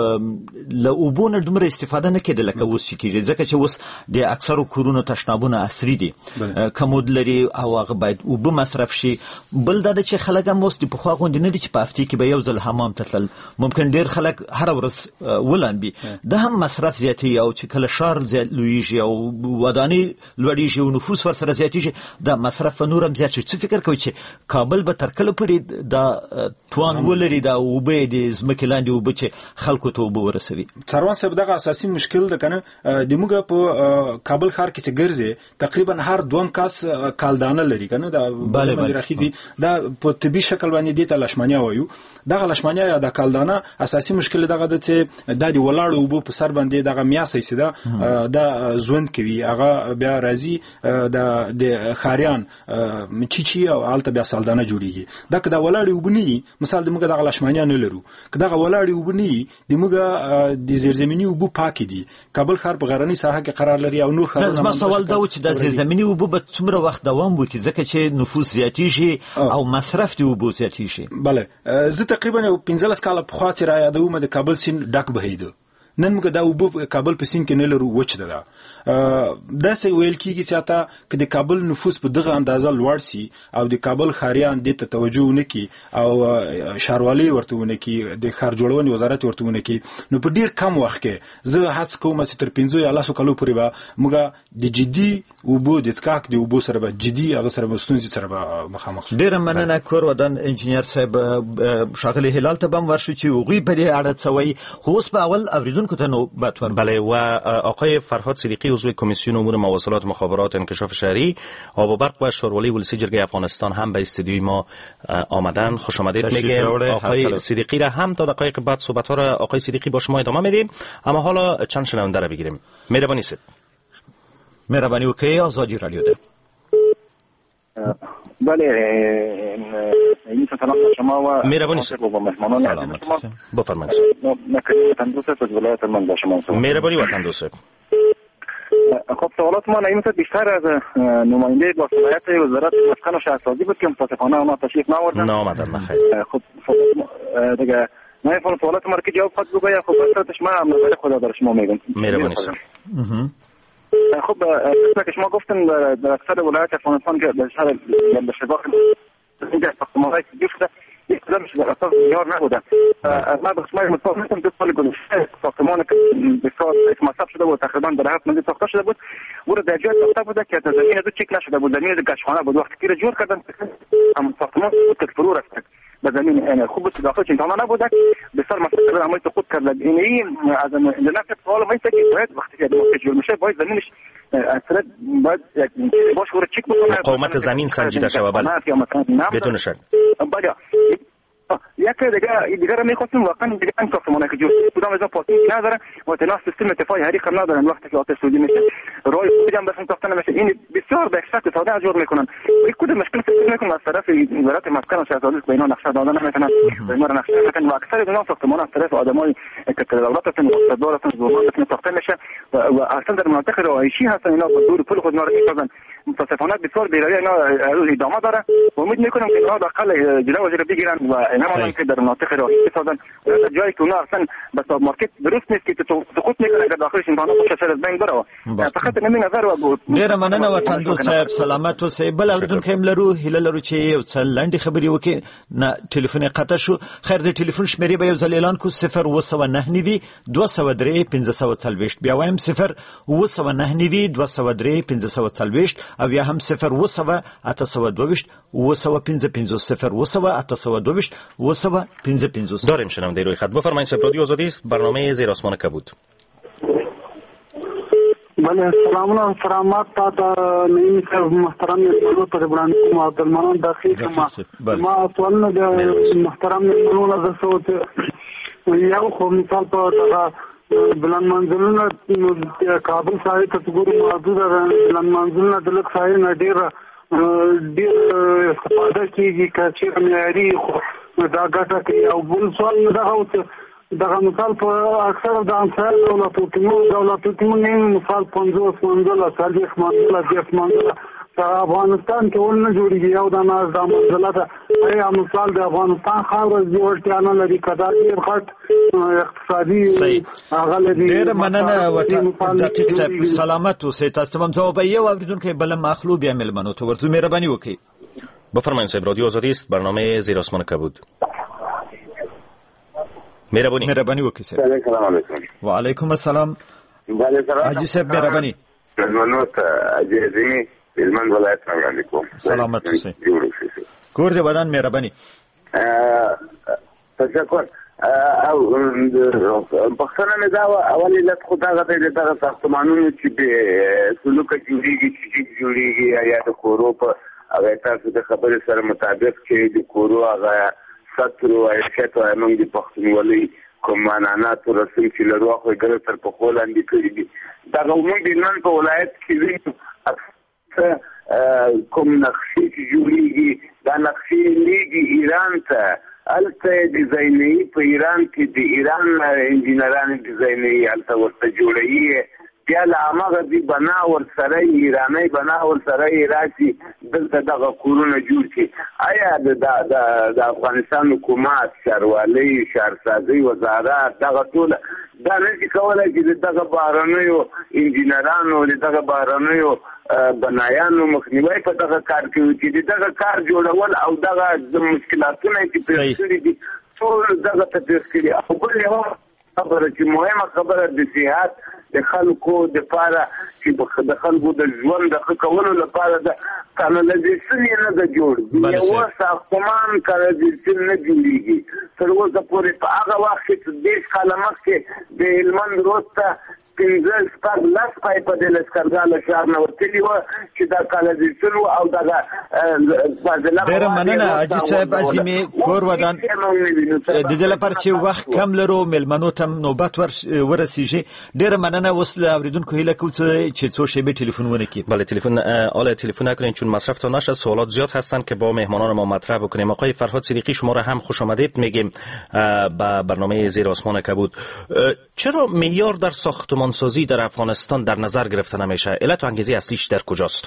له اوبو نه دومره استفاده نه کېده لکه اوس چې کېږي، ځکه چې اوس د اکثرو کورونو تشنابونه عصري دي، کمود لري او هغه باید اوبه مصرف شي. بل دا چې خلک هم اوس د پخوا غوندې نه دي چې په هفتې کې به یو ځل حمام ته تلل، ممکن ډېر خلک هره ورځ ولامبي. دا هم مصرف زیاتوي او چې کله ښار لویږي او ودانۍ لوړېږي او نفوس ورسره زیاتېږي، دا مصرف نور هم زیات شي. څه فکر کوي چې کابل به تر کله پورې دا توان ولري دا اوبه د ځمکې لاندې اوبه چې خلکو ته اوبه ورسوي؟ څاروان صاحب دغه اساسي مشکل ده کنه. د موږ په کابل ښار کې چې ګرځي تقریبا هر دوم کس کالدانه لري کنه، دا باندې راخیږي. دا په طبي شکل باندې د تلاشمانیا وایو. دغه لاشمانیا یا د کالدانه اساسي مشکل دغه د چې د دې ولاړ اوبه په سر باندې دغه میاسي سیده دا ژوند کوي، هغه بیا راځي د د خاریان چیچی او الته بیا سالدانه جوړیږي. دا که دا ولاړ وبني مثال د موږ د غلاشمانیا نه لرو، که دا ولاړ وبني د موږ د زیرزمینی وبو پاک دي. کابل ښار په غرنی ساحه کې قرار لري او نور ښارونه. ما سوال دا و چې د زیرزمینی وبو به څومره وخت دوام وکړي ځکه چې نفوس زیاتیږي او مصرف دی وبو زیاتیږي؟ بله، زه تقریبا یو پنځلس کاله پخوا چې را یادوم د کابل سیند ډک بهیده. نن موږ دا وبو کابل په سیند کې نه لرو، وچ ده. دا څه ویل کیږي چې اته که د کابل نفوس په دغه اندازه لوړ سي او د کابل خاریان دې ته توجه ونکړي او ښاروالي ورته ونکړي، د ښار جوړونې وزارت ورته ونکړي، نو په ډیر کم وخت کې زه هڅه کوم چې تر پنځو یا لسو کالو پورې به موږ د جدي اوبو د څښاک د اوبو سره به جدي هغه سره به ستونزې سره به مخامخ شو. ډیره مننه کور ودان انجینر صاحب ښاغلی هلال ته به هم ورشو چې هغوی په دې اړه څه وایي. خو اوس به اول اوریدونکو ته نوبت ورکړو. بله، و آقای فرهاد صدیقی عضو کمیسیون امور مواصلات مخابرات انکشاف شهری آب و برق و شورولی ولسی جرگه افغانستان هم به استودیوی ما آمدن. خوش آمدید میگیم. آقای صدیقی را هم تا دقایق بعد صحبت ها را آقای صدیقی با شما ادامه میدیم، اما حالا چند شنونده را بگیریم. مهربانی است. مهربانی وکړئ. آزادی رادیو ده. بله، این سلام شما و مهربانی است. سلام. بفرمایید. نکریم تندرست از ولایت من با شما. مهربانی و تندرست. خب سوالات ما نمیشه بیشتر از نماینده با صلاحیت وزارت مسکن و شهرسازی بود که متاسفانه اونا تشریف نآوردن. نآمدن. نخیر. خب دیگه نمیفهم سوالات ما رو که جواب خواهد بگوید. خب اصلاحش ما نظر خدا در شما میگم. مهربانی است. خب که شما گفتن در اکثر ولایت افغانستان که در شهر در شباخ اینجا ساختمان‌های تجدید شده، یک کدامش در اساس معیار نبوده. ما به شما مثال میتونم دو سال گذشته ساختمان که بسیار مصرف شده بود تقریبا در هفت منزل ساخته شده بود، او در جای ساخته بوده که زمین دو چک نشده بود، زمین گشخانه بود. وقتی که جور کردن هم ساختمان که فرو رفت به زمین خوب است داخل چنتانا نبوده، بسیار مسئله عملی سقوط کرد. این از نفس سوال ما است که باید وقتی که جور میشه باید زمینش اصلا باید باش ور چک بکنه، مقاومت زمین سنجیده شود. بله، بدون شک. بله، یک دیگه دیگه رو می‌خواستم واقعا دیگه این ساختمانه که جو کدام از پارکینگ نداره و تنها سیستم ارتفاعی حریق هم ندارن. وقتی که آتش سوزی میشه راه خودی هم بسن ساخته نمیشه. این بسیار به شکل ساده اجرا میکنن. یک کدوم مشکل فکر میکنم از طرف وزارت مسکن و شهرسازی به اینا نقشه دادن نمیتونن، به اینا نقشه نمیتونن و اکثر اینا ساختمان از طرف آدمای که دولتشون اقتدارشون زورشون ساخته میشه و اصلا در مناطق رهایشی هستن. اینا با دور پول خود میسازن. متاسفانه بسیار بیروی اینا ادامه داره و امید میکنم که اینا حداقل جلو وزیر بگیرن و نمیدونم که در مناطق راهی سازن در جایی که اونا اصلا به ساب مارکت درست نیست که تو سقوط میکنه اگر داخلش امکانات باشه شاید از بین بره. فقط نمی نظر و ډیر مننه وطن دوست صاحب سلامت اوسئ. بل اوریدونکو هم لرو هیله لرو چې یو څه لنډې خبرې وکړي. نه ټلیفون قطع شو. خیر د ټلیفون شمیرې به یو ځل اعلان کو صفر اوه سوه نهه نوي دوه سوه درې پنځه سوه څلوېښت. بیا وایم صفر اوه سوه نهه نوي دوه سوه درې پنځه سوه څلوېښت او یا هم صفر اوه سوه اته سوه دوه ویشت اوه سوه پنځه پنځوس صفر اوه سوه اته سوه دوه ویشت اوه سوه پنځه پنځوس. داریم شنونده روی خط. بفرمایید صاحب رادیو آزادی است برنامه زیر آسمان کبود. بله سلامونه سلامات تا نعیم صاحب محترم یې په بران کوم عبدالمنان داخلي ما ما سوالونه د محترم یې د صوت یو خو مثال په دغه بلند منزلونه کابل ساحل ته ګورو محدوده بلند منزلونه د لک ساحل نه ډیر ډیر استفاده کیږي چې معیاري دا ګټه کوي. او بل سوال دغه دغه مثال په اکثر د امثال دولتو کې دولتو کې نه مثال پنځوس منزله څلوېښت منزله دېرش منزله په افغانستان کې ول نه جوړیږي او د ناز د منزله ده یا مثال د افغانستان خاور جوړتیا نه لري کدا ډیر غټ اقتصادي هغه لري. ډیر مننه وطن دقیق صاحب سلامت اوسئ. تاسو تمام ځواب یو اوریدونکو بل مخلوب یا ملمنو تو ورته مهرباني وکړئ. بفرمایید صاحب رادیو آزادی است برنامه زیر آسمان کبود. مهربانی مهربانی وکړئ صاحب. سلام علیکم. و علیکم السلام. بله سلام. حاجی صاحب مهربانی. منوت اجازه هلمند ولایت څنګه علیکم. سلامت اوسئ. کور دې ودان مهربانی. تشکر. او پښتنه مې دا اولي لږ خو دا غته دغه ساختمانونو چې د سلوک جوړیږي چې جوړیږي یا د کورو په هغه تاسو د خبرې سره مطابق چې د کورو هغه سترو عیشت او موږ د پښتونولۍ کوم معنانات رسم چې لرو خو ګر تر په خول اندې کړی دي. دا موږ د نن په ولایت کې وینو کوم نقشې چې جوړیږي دا نقشې لیږي ایران ته. الته ډیزایني په ایران کې د ایران انجینران ډیزایني الته ورته جوړوي. بیا له هغه دی بنا ور سره ایرانی بنا ور سره راشي دلته دغه کورونه جوړ شي. آیا د د افغانستان حکومت شهروالۍ شهرسازي وزارت دغه ټول دا نه کولای چې دغه بهرنیو انجینرانو دغه بهرنیو بنایانو مخنیوي په دغه کار کې چې دغه کار جوړول او دغه د مشکلاتونه چې پیښ کړي دي ټول دغه ته پیښ کړي. او بل یو خبره چې مهمه خبره د صحت د خلکو د لپاره چې د خلکو د ژوند د ښه کولو لپاره د کانالیزیشن نه د جوړ یو ساختمان کانالیزیشن نه جوړیږي. تر اوسه پورې په هغه وخت کې د کال مخکې د هلمند روډ ته پنځه شپږ لس پایپه د لښکرګاه شهر نه ورتلي وه چې دا کانالیزیشن و او دغه ډېره مننه حاجي صاحب عظیمې کور ودان. د دې لپاره چې وخت کم لرو مېلمنو ته نوبت ورسیږي. ډېره مننه. اوس له اوریدونکو هیله کوو چې څو شیبې تلفن ونکړي. بله تلفن آله تلفن نکنین چون مصرف تا نشه سوالات زیاد هستن که با مهمانان ما مطرح بکنیم. آقای فرهاد صدیقی شما را هم خوش آمدید میگیم به برنامه زیر آسمان کبود. چرا معیار در ساختمانسازی در افغانستان در نظر گرفته نمیشه؟ علت و انگیزه اصلیش در کجاست؟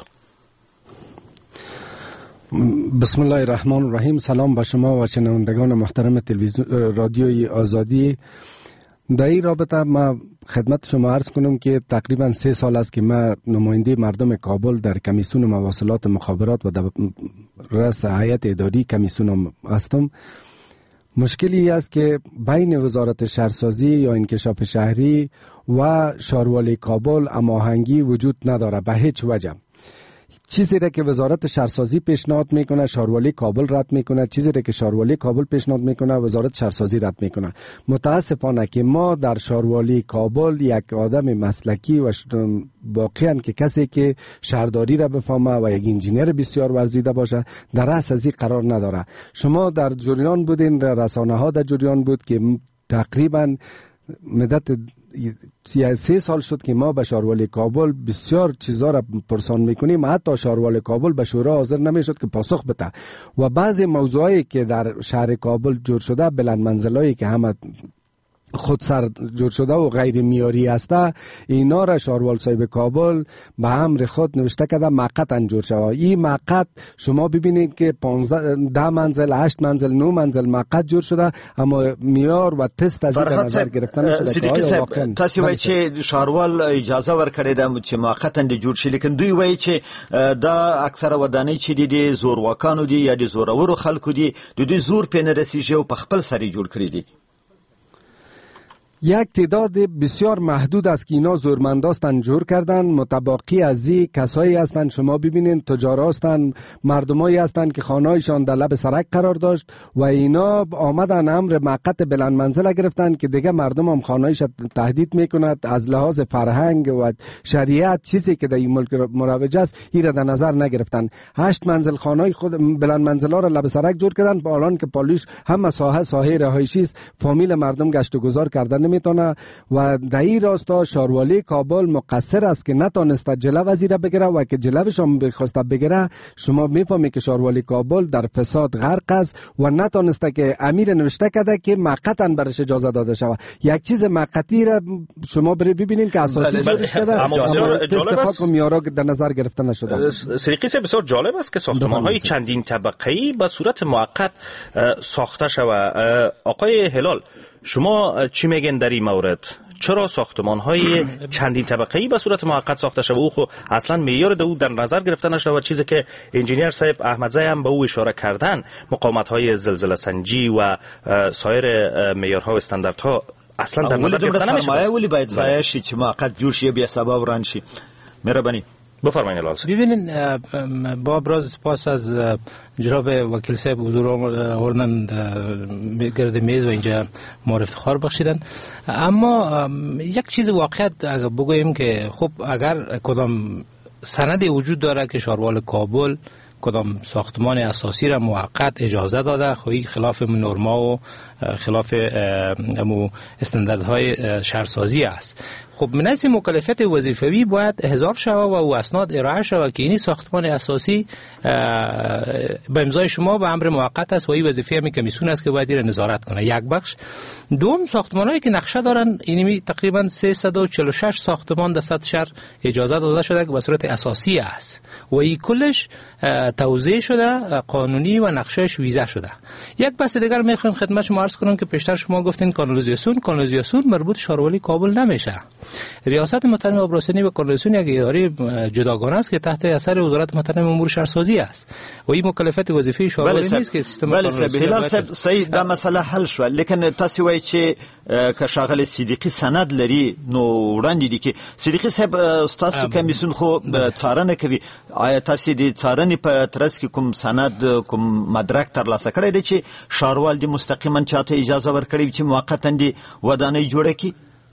بسم الله الرحمن الرحیم. سلام به شما و شنوندگان محترم تلویزیون رادیوی آزادی. در این رابطه ما خدمت شما عرض کنم که تقریبا سه سال است که ما نماینده مردم کابل در کمیسیون مواصلات مخابرات و در رأس هیئت اداری کمیسیون هستم. مشکلی است که بین وزارت شهرسازی یا انکشاف شهری و شهروالی کابل هماهنگی وجود نداره به هیچ وجه. چیزی را که وزارت شهرسازی پیشنهاد میکنه شهروالی کابل رد میکنه، چیزی را که شهروالی کابل پیشنهاد میکنه وزارت شهرسازی رد میکنه. متاسفانه که ما در شهروالی کابل یک آدم مسلکی و واقعا که کسی که شهرداری را بفهمه و یک انجینیر بسیار ورزیده باشه در رأس از این قرار نداره. شما در جریان بودین، رسانه ها در جریان بود که تقریبا مدت سه سال شد که ما به شهروالی کابل بسیار چیزا را پرسان میکنیم. حتی شهروالی کابل به شورا حاضر نمیشد که پاسخ بده و بعضی موضوعی که در شهر کابل جور شده بلند منزلایی که همه خودسر جور شده و غیر معیاری است، اینا را شاروال صاحب کابل به امر خود نوشته کرده موقت انجور شود. این موقت شما ببینید که پانزده ده منزل، هشت منزل، نه منزل موقت جور شده، اما معیار و تست از این نظر گرفته نشده که آیا واقعا تاسو وایي چې شاروال اجازه ورکړې ده چې موقتا د جوړ شي، لیکن دوی وایي چې دا اکثره ودانۍ چې دي زورواکانو دي یا د زورورو خلکو دي، د دوی زور پې نه رسیږي او په خپل سر جوړ کړي دي. یک تعداد بسیار محدود است که اینا زورمنداستن جور کردن. متباقی از این کسایی هستند، شما ببینید تجار هستند، مردمایی هستند که خانهایشان در لب سرک قرار داشت و اینا آمدن امر موقت بلند منزل گرفتن که دیگه مردم هم خانهایش تهدید میکند. از لحاظ فرهنگ و شریعت چیزی که در این ملک مروج است این را در نظر نگرفتن. هشت منزل خانهای خود بلند منزلا را لب سرک جور کردن، با الان که پالیش هم ساحه ساحه رهایشی است، فامیل مردم گشت و گذار کردن نمیتونه و در این راستا شاروالی کابل مقصر است که نتونسته جلو وزیر بگیره و که جلوش هم بخواسته بگیره. شما میفهمید که شاروالی کابل در فساد غرق است و نتونسته که امیر نوشته کرده که موقتا برش اجازه داده شود. یک چیز موقتی را شما برید ببینید که اساسی درش کرده، اما اتفاق و میارا در نظر گرفته نشده. سریقی سے بسیار جالب است که ساختمان‌های چندین طبقه‌ای به صورت موقت ساخته شود. آقای هلال، شما چی میگن در این مورد؟ چرا ساختمان‌های چندین طبقه‌ای به صورت موقت ساخته شده؟ او خو اصلا معیار دو در نظر گرفته نشده و چیزی که انجینیر صاحب احمدزی هم به او اشاره کردن، مقاومت‌های زلزله سنجی و سایر معیارها و استانداردها اصلا در نظر گرفته نمیشه. سرمایه ولی باید ضایع شي چې موقت جوړ شي بیا سبب وران شي. مهربانی بفرمایید. لازم ببینید با ابراز سپاس از جناب وکیل صاحب حضور آوردن گرد میز و اینجا ما افتخار بخشیدن. اما یک چیز واقعیت اگر بگوییم که خب اگر کدام سندی وجود داره که شاروال کابل کدام ساختمان اساسی را موقت اجازه داده، خواهی خلاف نرما و خلاف استانداردهای شهرسازی است. خب من از مکلفیت وظیفوی باید احضار شود و او اسناد ارائه شود که این ساختمان اساسی به امضای شما به امر موقت است و این وظیفه همین کمیسیون است که باید این نظارت کنه. یک بخش. دوم، ساختمانایی که نقشه دارن، اینمی تقریبا سیصد و چهل و شش ساختمان در سطح شهر اجازه داده شده که به صورت اساسی است و این کلش توزیع شده، قانونی و نقشهش ویزه شده. یک بحث دیگر میخوایم خدمت شما عرض کنم که پیشتر شما گفتین کانالیزاسیون، کانالیزاسیون مربوط شاروال کابل نمیشه. ریاست محترم آبراسانی و کانالیزاسیون یک اداره جداگانه است که تحت اثر وزارت محترم امور شهرسازی است و این مکلفیت وظیفه شاروال نیست که سیستم کانالیزاسیون صحیح دا مسئله حل شو. لیکن تاسو وایي چې که شاغل صدیقی سند لري نو وړاندې دي کې صدیقی صاحب تاسو کمیسیون خو څارنه کوي، آیا تاسو د څارنې په ترڅ کې کوم سند کوم مدرک ترلاسه کړی دی چې شاروال دی مستقیما چاته اجازه ورکړي چې موقتا دی ودانۍ جوړه کړي؟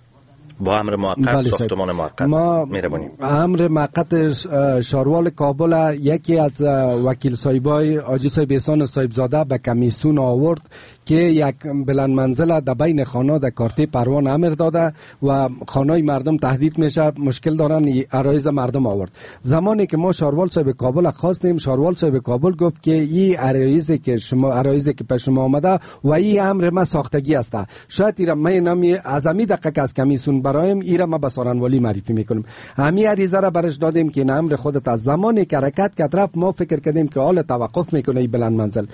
با امر موقت ساختمان موقت ما امر موقت شاروال کابل یکی از وکیل صاحبای حاجی صاحب احسان صاحبزاده به کمیسیون آورد که یک بلند منزل در بین خانه در کارته پروان امر داده و خانه مردم تهدید میشه، مشکل دارن، عرایض مردم آورد. زمانی که ما شاروال صاحب کابل خواستیم، شاروال صاحب کابل گفت که این عرایضی که شما عرایضی که پیش شما آمده و این امر ما ساختگی است. شاید ایرا من نمی از امی دقیقه از کمیسیون برایم ایرا ما به سارنوالی معرفی میکنیم. امی عریضه را برش دادیم که این امر خودت از زمانی که حرکت کرد رفت ما فکر کردیم که حال توقف میکنه این بلند منزل.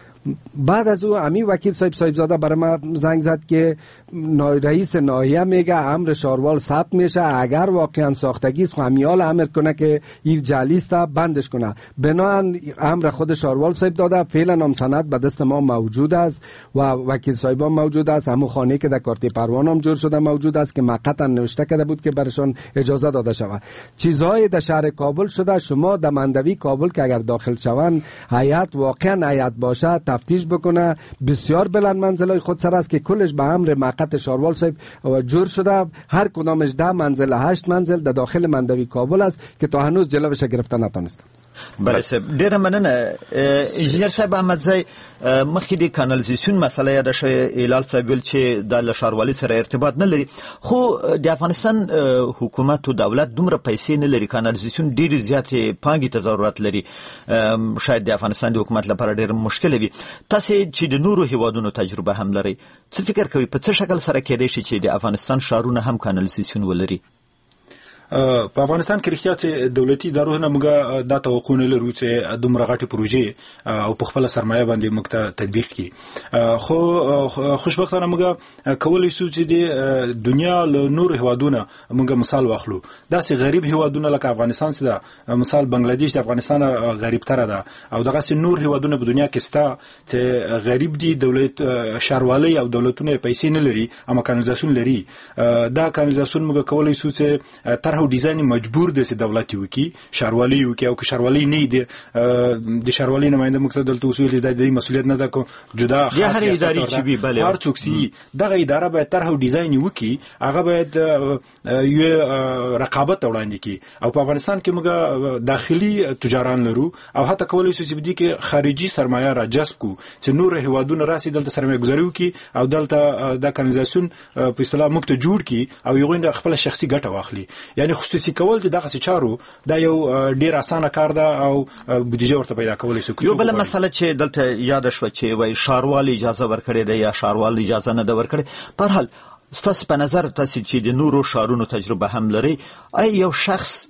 بعد از او امی وکیل صاحب صاحبزاده برای ما زنگ زد که رئیس ناحیه میگه امر شاروال ثبت میشه، اگر واقعا ساختگی است همیال امر کنه که این جلیست بندش کنه. بنابراین امر خود شاروال صاحب داده، فعلا هم سند به دست ما موجود است و وکیل صاحب هم موجود است. همون خانه که در کارت پروان هم جور شده موجود است که موقتا نوشته کرده بود که برشان اجازه داده شود. چیزهای در شهر کابل شده، شما در مندوی کابل که اگر داخل شوند هیئت واقعا هیئت باشه تفتیش بکنه. بسیار بلند منزلای خود سر است که کلش به امر موقت شاروال صاحب جور شده، هر کدامش ده منزل هشت منزل در داخل مندوی کابل است که تا هنوز جلوش گرفته نتونست. بله صاحب ډیره مننه. انجینر صاحب احمدزی مخکې د کانالیزاسیون مسله یاد شوه، هلال صاحب ویل چې د لشاروالي سره ارتباط نه لري، خو د افغانستان حکومت او دولت دومره پیسې نه لري، کانالیزاسیون ډیره زیاتې پانګې ته ضرورت لري، شاید د افغانستان د حکومت لپاره ډیر مشکل وي. تاسو چې د نورو هیوادونو تجربه هم لري، څه فکر کوي په څه شکل سره کېدای شي چې د افغانستان ښارونه هم کانالیزاسیون ولري؟ په افغانستان کې رښتیا چې دولتي ادارو نه موږ دا توقع نه لرو چې دومره غټي پروژې او په خپل سرمایه باندې موږ ته تطبیق کړي، خو خوشبختانه موږ کولای شو چې د دنیا له نور هیوادونو موږ مثال واخلو. داسې غریب هیوادونه لکه افغانستان سره مثال بنگلاديش د افغانستان غریب تر ده، او دغه نور هیوادونه په دنیا کې ستا چې غریب دي، دولت شاروالي او دولتونه پیسې نه لري اما کانالیزاسیون لري. دا کانالیزاسیون موږ کولای شو چې طرح او ډیزاین مجبور دي چې دولت وکي، شاروالي وکي، او که شاروالي نه دي د شاروالي نماینده مقصد دلته اصول د دې مسولیت نه ده کو جدا خاص هر اداري چې وي بل هر څوک سي دغه اداره باید طرح او ډیزاین وکي، هغه باید یو رقابت وړاندې کی. او په افغانستان کې موږ داخلي تجاران لرو او حتی کولای شو چې بدی کې خارجي سرمایه را جذب کو چې نور هیوادونه راسي دلته سرمایه گذاري وکي او دلته د کانالیزاسیون په اصطلاح موږ ته جوړ کی او یو خپل شخصي ګټه واخلي. یعنی خصوصي کول دغه چارو دا یو ډیر اسانه کار ده او بودیجه ورته پیدا کولای شي. یو بل مسله چې دلته یاد شو چې وای شاروال اجازه ورکړي ده یا شاروال اجازه نه ده ورکړي. په هر حال ستاسو په نظر تاسو چې د نورو شارونو تجربه هم لري، آیا یو شخص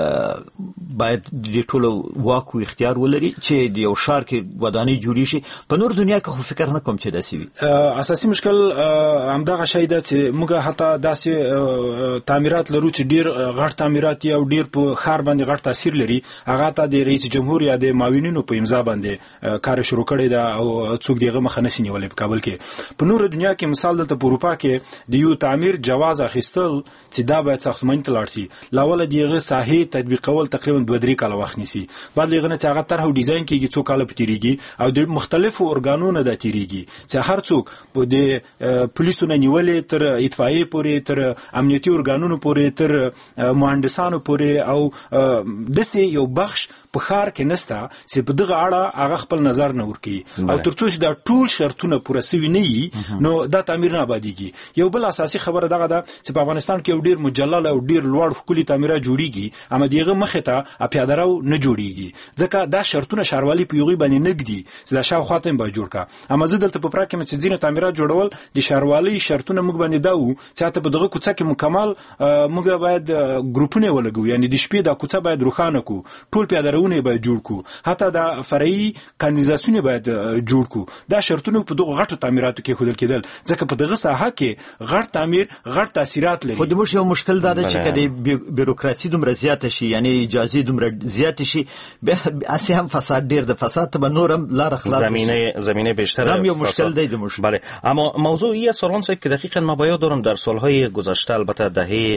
باید د ټولو واک او اختیار ولري چې د یو شار کې ودانۍ جوړی شي؟ په نور دنیا کې خو فکر نه کوم چې داسې وي. اساسي مشکل همدغه شی ده چې موږ حتی داسې تعمیرات لرو چې ډیر غټ تعمیرات او ډیر په ښار باندې غټ تاثیر لري، هغه ته د رئیس جمهور یا د معاونینو په امضا باندې کار شروع کړی دا او څوک دغه مخه نسی نیولې په کابل کې. په نور دنیا کې مثال دلته په اروپا کې د یو تعمیر جواز اخیستل چې دا باید ساختمان ته لاړ شي، لاول دغه هي تطبیق کول تقریبا دوه درې کاله وخت نیسي. بعد لغنه چې هغه طرح او ډیزاین کیږي څو کاله پتیریږي او د مختلفو ارګانونو د تیریږي چې هر څوک په د پولیسو نه نیولې تر اطفائیه پورې تر امنیتي ارګانونو پورې تر مهندسانو پورې او دسه یو بخش په خار کې نستا چې په دغه اړه هغه خپل نظر نه ورکي او ترڅو چې دا ټول شرطونه پوره سوي نه وي نو دا تعمیر نه آبادیږي. یو بل اساسي خبره دغه ده چې په افغانستان کې ډیر مجلل او ډیر لوړ ښکلي تعمیرات جوړیږي اما دیغه مخه ته اپیادرو نه جوړیږي ځکه دا شرطونه شاروالي په یوغي باندې نګدي چې دا شاو خاطر به جوړ کا. اما زه دلته په پراکه مې ځینې تعمیرات جوړول د شاروالي شرطونه موږ باندې داو چې ته په دغه کوڅه کې مکمل موږ باید ګروپونه ولګو، یعنی د شپې دا کوڅه باید روخانه کو، ټول پیادرونه باید جوړ کو، حتی دا فرعي کانالیزاسیون باید جوړ کو. دا شرطونه په دغه غټو تعمیراتو کې خودل کېدل ځکه په دغه ساحه کې غټ تعمیر غټ تاثیرات لري. خو د مش یو مشکل دا ده چې کله بیروکراسي دومره زیاته شي، یعنی اجازه دومره زیاته شي، به اسی هم فساد ډیر د فساد به نورم لار خلاص زمینه زمینه بیشتر هم یو مشکل دی د مشکل. بله، اما موضوع این سران که دقیقاً ما باید دارم در سالهای گذشته البته دهه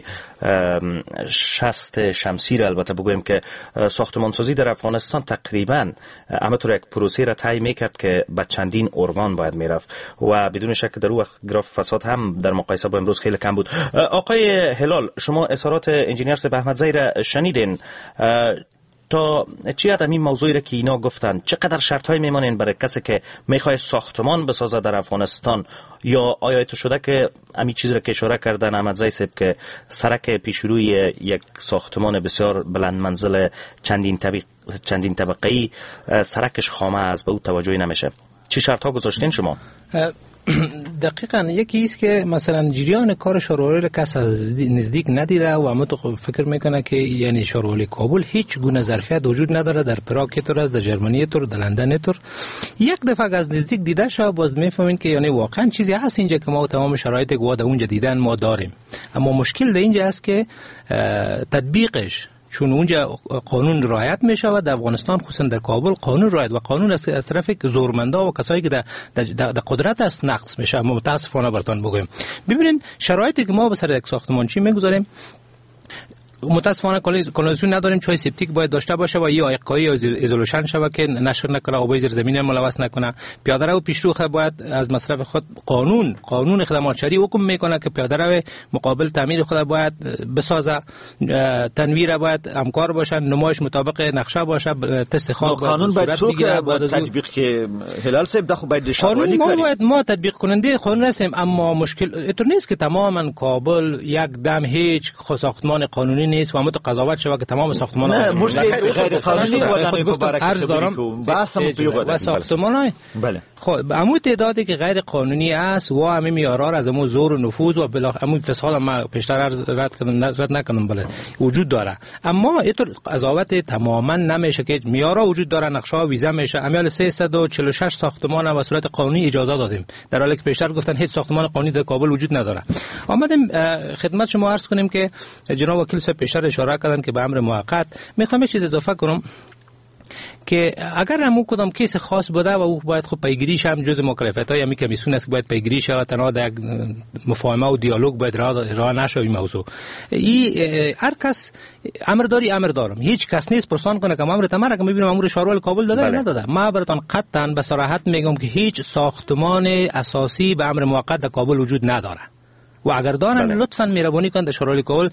شصت شمسی را البته بگویم که ساختمانسازی در افغانستان تقریباً همونطور یک پروسه را طی میکرد که به چندین ارگان باید میرفت و بدون شک در اون گراف فساد هم در مقایسه با امروز خیلی کم بود. آقای هلال، شما اظهارات انجینیر صاحب احمدزی را شنیدین، تا چی حد این موضوعی را که اینا گفتن چقدر شرط های میمانین برای کسی که میخواد ساختمان بسازه در افغانستان؟ یا آیا تو شده که همین چیز را که اشاره کردن احمدزی صاحب که سرک پیشروی یک ساختمان بسیار بلند منزل چندین طبقه چندین طبقه‌ای سرکش خامه است، به او توجهی نمیشه، چه شرط ها گذاشتین شما؟ دقیقاً یکی است که مثلا جریان کار شاروالي را کس از نزدیک ندیده و همه تو فکر میکنه که یعنی شاروالي کابل هیچ گونه ظرفیت وجود نداره، در پراگ طور است، در ژرمنی طور، در لندن طور. یک دفعه از نزدیک دیده شو باز میفهمین که یعنی واقعا چیزی هست اینجا که ما تمام شرایط که واد اونجا دیدن ما داریم، اما مشکل در اینجا است که تطبیقش، چون اونجا قانون رعایت می شود، در افغانستان خصوصا در کابل قانون رعایت و قانون از طرف زورمندا و کسایی که در, در, در, در قدرت است نقض می شود. متاسفانه براتون بگویم، ببینید شرایطی که ما به سر یک ساختمانچی میگذاریم متاسفانه کانالیزاسیون نداریم. چای سپتیک باید داشته باشه و یه آیقایی ایزولوشن شوه که نشر نکنه، آبای زیر زمین ملوث نکنه. پیاده رو پیشرو باید از مصرف خود قانون قانون خدمات شهری حکم میکنه که پیاده رو مقابل تعمیر خود باید بسازه، تنویر باید همکار باشه، نمایش مطابق نقشه باشه، تست خاک قانون باید باید تطبیق که هلال صاحب دخو باید شامل ما باید ما تطبیق کننده قانون هستیم، اما مشکل اینطور نیست که تماما کابل یک دم هیچ ساختمان قانونی نیست و ما تو قضاوت شوه که تمام ساختمان نه مشکل غیر قانونی ودانی مبارک عرض دارم بحثم و ساختمانای بله خب عمو تعدادی که غیر قانونی است و همه معیارها از عمو زور و نفوذ و بالاخره عمو فساد ما پیشتر رد کردم رد نکنم بله وجود داره، اما اینطور قضاوت تماما نمیشه که معیارها وجود داره، نقشه ها ویزا میشه. امیال سیصد و چهل و شش ساختمان به صورت قانونی اجازه دادیم، در حالی که پیشتر گفتن هیچ ساختمان قانونی در کابل وجود نداره. آمدیم خدمت شما عرض کنیم که جناب وکیل صاحب پیشتر اشاره کردن که به امر موقت. میخوام یک چیز اضافه کنم که اگر همون کدام کیس خاص بوده و او باید خب پیگیریش هم جز مکلفیت‌های همی کمیسیون است که باید پیگیری شود، تنها در یک مفاهمه و دیالوگ باید راه راه نشه این موضوع. این هر کس امر داری امر دارم، هیچ کس نیست پرسان کنه که امر تمره که میبینم امر شهروال کابل داده یا نداده. ما براتون قطعا به صراحت میگم که هیچ ساختمان اساسی به امر موقت در کابل وجود نداره و اگر دارن بله. لطفاً مهربانی کنند شورای کابل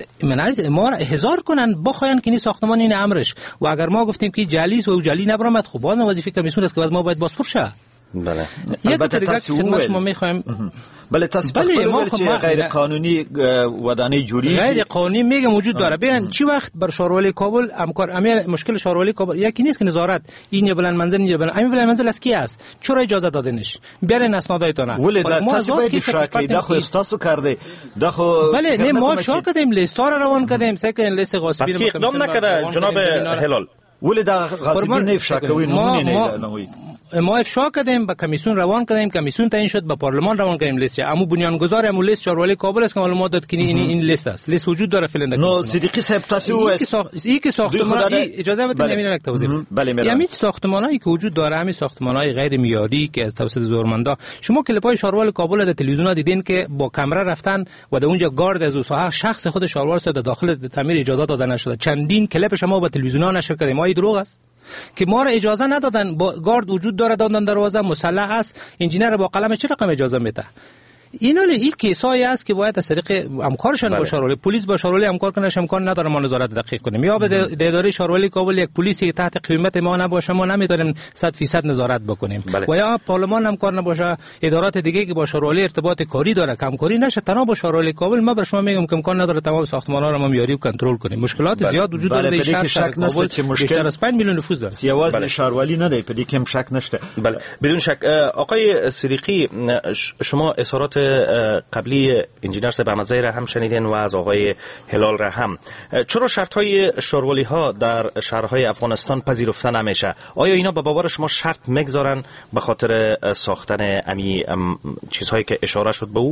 من ما را احضار کنن بخواین که این ساختمان این امرش و اگر ما گفتیم که جلیس و جلی نبرامد خب باز وظیفه کمیسیون است که ما باید بازپرس شه. بله البته دیگه خدمت شما میخوایم بله تصدیق ما غیر قانونی ودانه جوری غیر قانونی میگم وجود داره. ببین چی وقت بر شورای کابل همکار امیل مشکل شورای کابل یکی نیست که نظارت این بلند منزل اینجا بلند همین بلند منزل از کی است، چرا اجازه دادنش بیارین اسنادایتونه ولی در تصویب اشراکی داخل استاسو کرده داخل بله نه ما افشا کردیم لیست را روان کردیم سکن لیست غاصبین بس که اقدام نکرده جناب هلال ولی در غاصبین افشا کوي نمونه ما افشا کردیم به کمیسیون روان کردیم، کمیسیون تعیین شد، به پارلمان روان کردیم لیست. اما بنیانگذار همون لیست شورای کابل است که معلومات داد که این این لیست است، لیست وجود داره فعلا. نو صدیقی صاحب تصویب است این که ساختمان اجازه بدید نمیدونم یک توضیح بله یعنی ساختمانایی که وجود داره همین ساختمانای غیر معیاری که از توسط زورمندا شما کلیپای شورای کابل در تلویزیون دیدین که با کامera رفتن و در اونجا گارد از اون شخص خود شورای در داخل تعمیر اجازه داده نشده. چندین کلیپ شما با تلویزیون نشر کردیم، ما این دروغ است که ما را اجازه ندادن. با گارد وجود داره، دادن دروازه مسلح است، انجینر با قلم چه رقم اجازه میده؟ اینا این کیسایی است که باید از طریق همکارشان با شورای پلیس با شورای همکار کنه، امکان نداره ما نظارت دقیق کنیم. یا به اداره شورای کابل یک پلیسی تحت قیمت ما نباشه ما نمیتونیم صد درصد نظارت بکنیم بله. و یا پارلمان همکار نباشه، ادارات دیگه که با شورای ارتباط کاری داره همکاری نشه، تنها با شورای کابل ما بر شما میگم که امکان نداره تمام ساختمان‌ها رو ما میاری و کنترل کنیم. مشکلات بله. زیاد وجود داره. بله. شهر شک نشه که مشکل از پنج میلیون نفوس داره. سیاوش بله. شهرولی نداره، پدی کم شک نشه. بله بدون شک. آقای صدیقی شما اظهارات قبلی انجینر صاحب احمدزی را هم شنیدین و از آقای هلال را هم. چرا شرط‌های شوروالی ها در شهرهای افغانستان پذیرفته نمیشه؟ آیا اینا به باور شما شرط میگذارن به خاطر ساختن امی چیزهایی که اشاره شد به او؟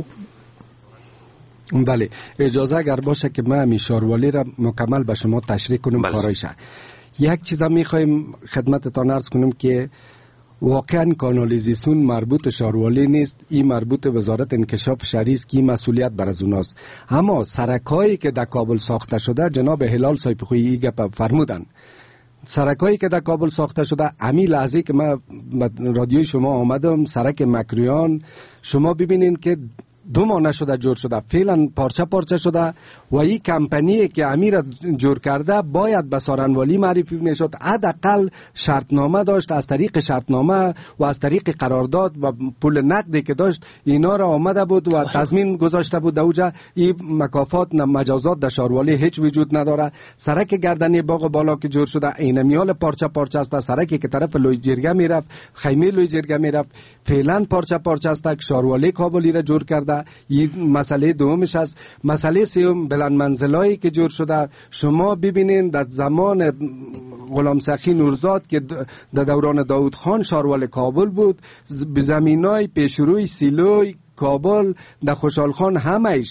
بله اجازه اگر باشه که من امی شوروالی را مکمل به شما تشریح کنم کارایشه. یک چیز هم میخوایم خدمتتان عرض کنم که واقعا کانالیزاسیون مربوط شاروالی نیست، این مربوط وزارت انکشاف شهری است که مسئولیت بر از اوناست. اما سرکایی که در کابل ساخته شده جناب هلال صاحب خویی این گپ فرمودن، سرکایی که در کابل ساخته شده امی لحظه که من رادیوی شما آمدم سرک مکریان شما ببینین که دو ماه نشده جور شده، فعلا پارچه پارچه شده و این کمپانی که امیر جور کرده باید به سارنوالی معرفی میشد، حداقل شرطنامه داشت، از طریق شرطنامه و از طریق قرارداد و پول نقدی که داشت اینا را آمده بود و تضمین گذاشته بود. اوجا این مکافات مجازات در شاروالی هیچ وجود نداره. سرک گردنی باغ بالا که جور شده این میال پارچه پارچه است، سرکی که طرف لوی جرگه میرفت خیمه لوی جرگه میرفت فعلا پارچه پارچه است. شاروالی کابلی را جور کرده. این مسئله دومش است. مسئله سوم بلند منزلایی که جور شده شما ببینین در زمان غلام سخی نورزاد که در دوران داود خان شاروال کابل بود، به زمینای پیشروی سیلوی کابل در خوشحال خان همش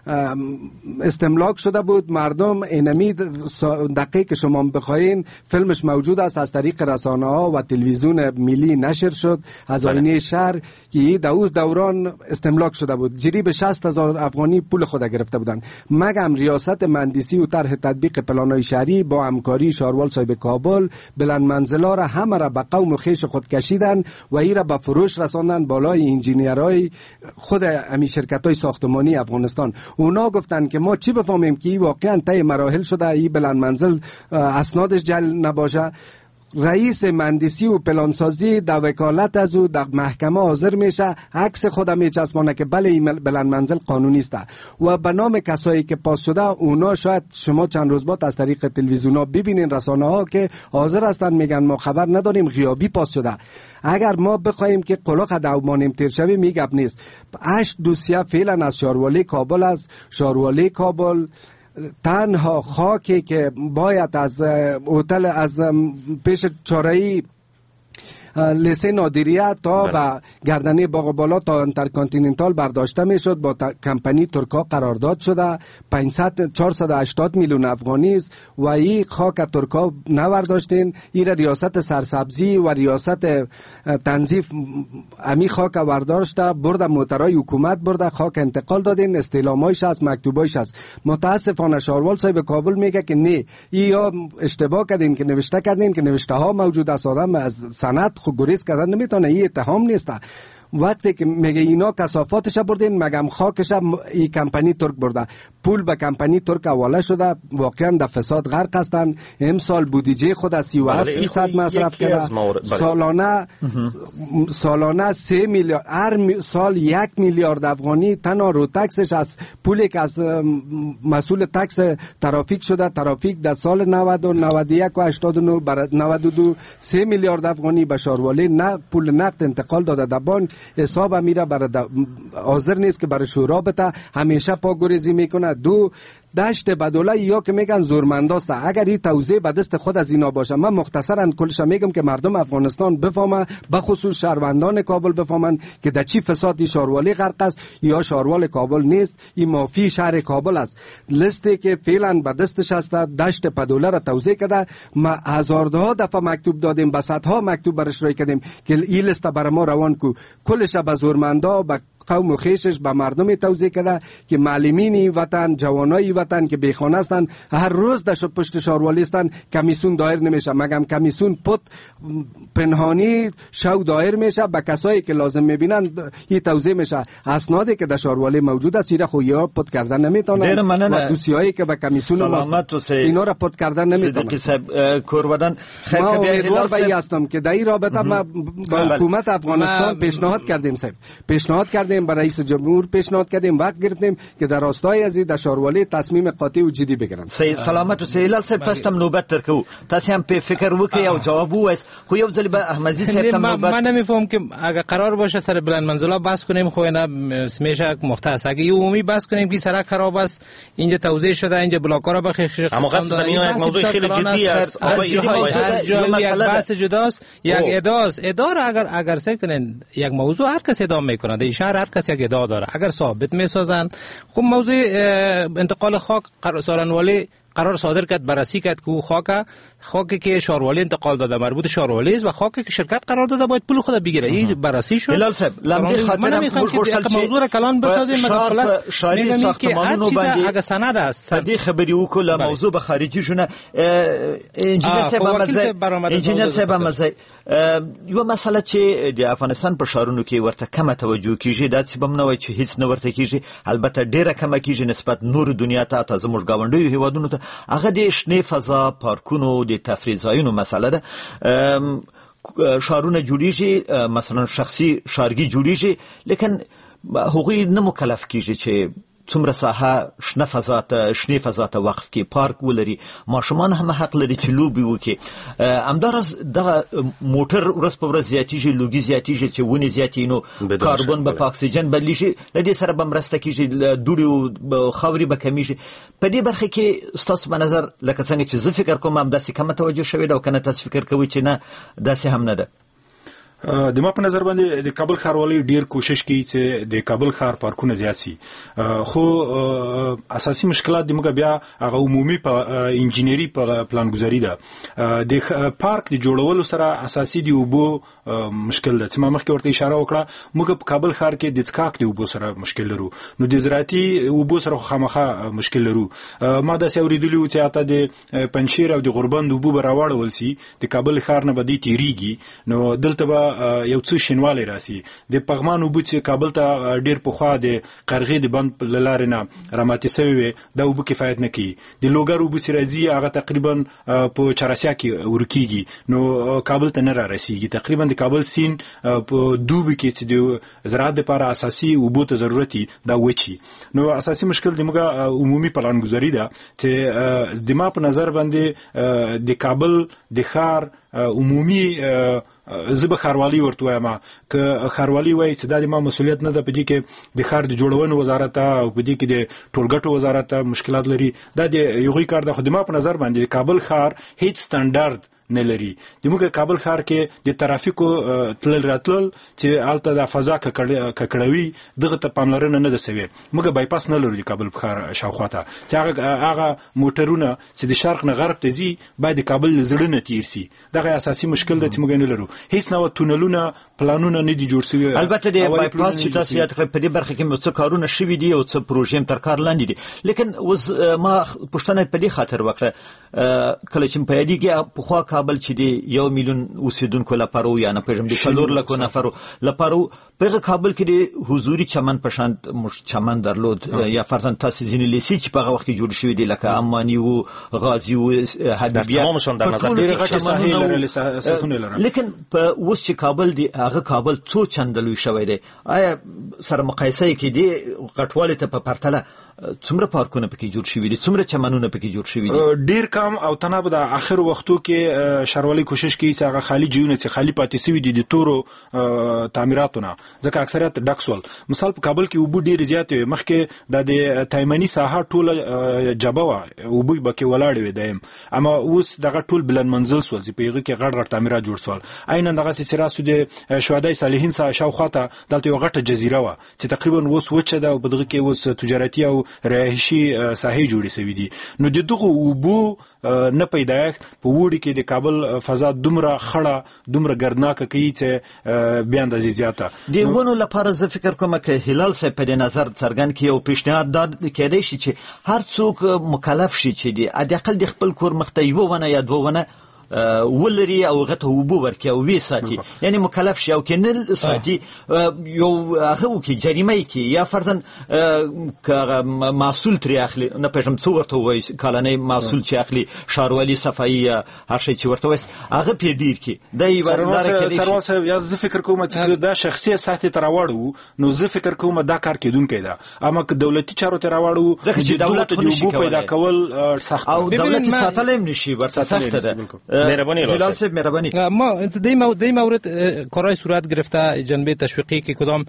استملاک شده بود. مردم اینمی دقیقه که شما بخواین فیلمش موجود است، از طریق رسانه ها و تلویزیون ملی نشر شد از آینه شهر که در اون دوران استملاک شده بود. جریب شصت هزار افغانی پول خود گرفته بودن. مگم ریاست مهندسی و طرح تطبیق پلان‌های شهری با همکاری شاروال صاحب کابل بلند منزلا را همه را به قوم و خویش خود کشیدن و ای را به فروش رساندن بالای انجینیرای خود امی شرکت‌های ساختمانی افغانستان. اونا گفتن که ما چی بفهمیم که واقعا طی مراحل شده این بلند منزل اسنادش جل نباشه. رئیس مهندسی و پلانسازی در وکالت از او در محکمه حاضر میشه، عکس خودم میچسبانه که بله این بلند منزل قانونی است و به نام کسایی که پاس شده اونا شاید شما چند روز بعد از طریق تلویزیون ها ببینین رسانه ها که حاضر هستن میگن ما خبر نداریم غیابی پاس شده. اگر ما بخوایم که قلق دومانیم تیر شویم میگب نیست. هشت دوسیه فعلا از شاروالی کابل است. شاروالی کابل تنها خاکی که باید از هتل از پیش چاره‌ای لیسه نادریه تا و گردنه باغ بالا تا انترکانتیننتال برداشته میشد. با کمپانی ترکا قرارداد شده. پانصد چهارصد و هشتاد میلیون افغانی است و این خاک ترکا نورداشتین. این ریاست سرسبزی و ریاست تنظیف امی خاک ورداشته برده موترای حکومت برده خاک انتقال دادین. استعلامایش هست، مکتوبایش هست. متاسفانه شاروال صاحب کابل میگه که نه، یا اشتباه کردین که نوشته کردین که نوشته ها موجود است. آدم از سند خود گریز کردن نمیتونه. این اتهام نیست. وقتی که میگه اینا کثافاتش بردین مگم خاکش این کمپانی ترک برده. پول به کمپانی ترک حواله شده. واقعا در فساد غرق هستن. امسال بودجه خود سی و هفت فیصد مصرف کرده. سالانه سالانه سه میلیارد هر سال یک میلیارد افغانی تنها رو تکسش از پولی که از مسئول تکس ترافیک شده. ترافیک در سال نود و نود و یک و هشتاد و نه بر نود و دو سه میلیارد افغانی به شاروالی نه پول نقد انتقال داده. در بانک حساب میره برای حاضر نیست که برای شورا بته. همیشه پاگوریزی میکنه. دو دشت بدوله یا که میگن زورمنداست. اگر این توزیع به دست خود از اینا باشه، من مختصرا کلش میگم که مردم افغانستان بفهمه، به خصوص شهروندان کابل بفهمن که در چی فسادی شارولی غرق است. یا شاروال کابل نیست، این مافی شهر کابل است. لیستی که فعلا به دستش هست دشت بدوله را توزیع کرده. ما هزارها دفعه مکتوب دادیم، به صدها مکتوب برش رای کردیم که این لیست برای ما روان کو. کلش به زورمندا به قوم و خیشش به مردم توزیع کرده که معلمین وطن، جوانای وطن که بیخانه هستند هر روز در پشت شاروالی هستند. کمیسیون دایر نمیشه، مگم کمیسیون پت پنهانی شو دایر میشه. به کسایی که لازم میبینن این توزیع میشه. اسنادی که در شاروالی موجود است اینا خو یا پت کردن نمیتونن و دوسیایی که به کمیسیون اینا را پت کردن نمیتونن. ما امیدوار به هستم که در این رابطه ما با حکومت افغانستان پیشنهاد کردیم صاحب پیشنهاد کردیم به رئیس جمهور پیشنهاد کردیم، وقت گرفتیم که در راستای از در شاروالی تصمیم قاطع و جدی بگیرن. سلامت و سهیلال صاحب تاسو هم نوبت ترکو تاسو هم په فکر وکړئ او جواب ووایست. خو یو ځل به احمدزي صاحب ته نوبت من نمیفهم که اگر قرار باشه سر بلند منزلا بحث کنیم خو اینا میشه مختص. اگه یه عمومی بحث کنیم که سرک خراب است، اینجا توزیع شده، اینجا بلاک‌ها را بخش اما قصد زمین ها یک موضوع خیلی جدی است. آقای یک بحث جداست، یک ادعاست. ادعا را اگر اگر سه کنن یک موضوع هر کس ادعا میکنه، در شهر هر کس یک ادعا داره. اگر ثابت میسازن خب موضوع انتقال خاک سالنوالی قرار صادر کرد، بررسی کرد که خاک خاکی که شاروالی انتقال داده مربوط شاروالی است و خاکی که شرکت قرار داده باید پول خود بگیره. این بررسی شد. هلال صاحب لمدی خاطر که موضوع را کلان بسازیم مدخل شاری ساختمانونو باندې اگه سند است دې خبري وکړه موضوع به خارجي شونه. انجینر صاحب مزه انجینر صاحب مزه یو مسله چې د افغانستان په شهرونو کې ورته کم توجه کیږي، دا چې بم نه وای چې هیڅ نه ورته کیږي، البته ډیره کم کیږي نسبت نور دنیا ته ته زموږ گاونډیو هیوادونو ته. هغه د شنه فضا، پارکونو، د تفریح ځایونو مسله ده. شهرونه جوړیږي، مثلا شخصي شارګي جوړیږي، لیکن هغوی نه مکلف کیږي چې څومره ساحه شنه فضا ته شنه فضا ته وقف کې پارک ولري. ماشومان هم حق لري چې لوبي وکړي. همدارس دغه موټر ورځ په ورځ زیاتیږي، لوګي زیاتیږي، چې ونې زیاتې نو کاربن به اکسیجن بدلیږي، له دې سره به مرسته کیږي، دوړې او خاورې به کمیږي. په دې برخه کې ستاسو په نظر لکه څنګه چې زه فکر کوم همداسې کمه توجه شوې ده او کنه تاسو فکر کوئ چې نه داسې هم نه ده؟ د ما په نظر باندې د کابل ښاروالي ډیر کوشش کوي چې د کابل ښار پارکونه زیات شي، خو اساسي مشکلات د موږ بیا هغه عمومي په انجینری په پلانګذاري ده. د پارک د جوړولو سره اساسي دی اوبو مشکل ده چې ما مخکې ورته اشاره وکړه. موږ په کابل ښار کې د څښاک د اوبو سره مشکل لرو، نو د زراعتي اوبو سره خامخا مشکل لرو. ما داسې اورېدلي وو چې حتی د پنجشیر او د غوربند اوبو به راواړول سي، د کابل ښار نه به دی تېرېږي، نو دلته به یو څه شینوالی راسي. د پغمان اوبه چې کابل ته ډیر پخوا د قرغې د بند له لارې نه راماتې سوي وي، دا اوبه کفایت نه کوي. د لوګر اوبه چې راځي هغه تقریبا په چاراسیا کې ورکېږي، نو کابل ته نه را رسېږي. تقریبا د کابل سیند په دوبي کې چې د زراعت لپاره اساسي اوبو ته ضرورت دي دا وچی. نو اساسي مشکل د موږ عمومي پلانګذاري ده چې د ما په نظر باندې د کابل د ښار عمومي زه به ښاروالي ورته وایم، که ښاروالي وایي چې دا د ما مسؤلیت نه ده، په دې کې د ښار د جوړونې وزارت او په دې کې د ټولګټو وزارت مشکلات لري، دا د هغوی کار ده. خو د ما په نظر باندې د کابل ښار هیڅ سټنډرډ نه لري. د موږ کابل ښار کې د ترافیکو تلل راتلل چې هلته د فضا ککړوي دغه ته پاملرنه نه ده سوې. موږ بایپاس نه لرو د کابل ښار شاوخوا ته چې هغه هغه موټرونه چې د شرق نه غرب ته ځي باید د کابل له زړه نه تېر سي. دغه اساسي مشکل ده چې موږ نه لرو. هیڅ نوع تونلونه پلانونه نه دي جوړ سوي. البته د بایپاس چې تاسو یاد کړئ په دې برخه کې څه کارونه شوي دي او څه پروژې تر کار لاندې دي، لیکن اوس ما پوښتنه په دې خاطر وکړه کله چې په یادېږي پخوا کابل چې دی یو میلیون اوسیدونکو لپاره یا نه پېژم د څلور لکو نفرو لپاره په کابل کې د حضوري چمن په شان چمن درلود یا فرضاً تاسو ځینې لیسي چې په هغه وخت کې جوړ شوي دي لکه امانی او غازی او حبیبیه تمامشون در نظر دي غټ ساحل لري ساتونه لري. لیکن په اوس چې کابل دی هغه کابل څو چندلوي شوی دی، آیا سره مقایسه کې دی غټوالی ته په پرتله څومره پارکونه پکې جوړ شوي دي، څومره چمنونه پکې جوړ شوي دي؟ ډیر کم او تناب د اخر وختو کې ښاروالي کوشش کوي چې هغه خالی جیونه چې خالی پاتې سوي دي د تورو تعمیراتونه، ځکه اکثریت ډکسول. مثال په کابل کې اوبه ډیر زیات وي، مخکې د تایمنی ساحه ټوله جبه وه، اوبه بکې ولاړې وې دایم، اما اوس دغه ټول بلند منزل سول چې په هغه کې غټ غټ تعمیرات جوړ سول. عیناً دغه چې راسو د شهدای صالحین شاوخوا ته دلته یو غټه جزیره وه چې تقریبا اوس وچه ده او په دغه کې اوس تجارتي او رهایشي ساحې جوړې سوي دي. نو د دغه اوبو نه پیدایښت په وړي کې د کابل فضا دومره خړه دومره ګردناکه کوي چې بیا اندازې زیاته. د ونو لپاره زه فکر کوم که هلال صاحب په دې نظر څرګند کړي او پیشنهاد دا کېدای شي چې هر څوک مکلف شي چې د حداقل د خپل کور مخ ته یوه ونه یا دوه ونه ولري او هغه ته اوبه ورکړي او ویې ساتي، یعنی مکلف شي او که نه ساتي یو هغه وکړي جریمه یې کړي یا فرضاً که هغه محصول ترې اخلي، نه پوهېږم څه ورته ووایي کالنی محصول چې اخلي ښاروالي صفایي یا هر شی چې ورته وایي هغه پرې ډېر کړي. دا یوه لاره کېدای شي. څروال صاحب یا زه فکر کوم چې دا شخصي سطحې ته راوړو نو زه فکر کوم دا کار کېدونکی ده، اما که دولتي چارو ته راوړو ځکه چې دولت د اوبو پیدا کول سخت او دولتي ساتل هم نشي ورته سخته ده. مهربانی هلال صاحب مهربانی. ما در این مورد کارهای صورت گرفته جنبه تشویقی که کدام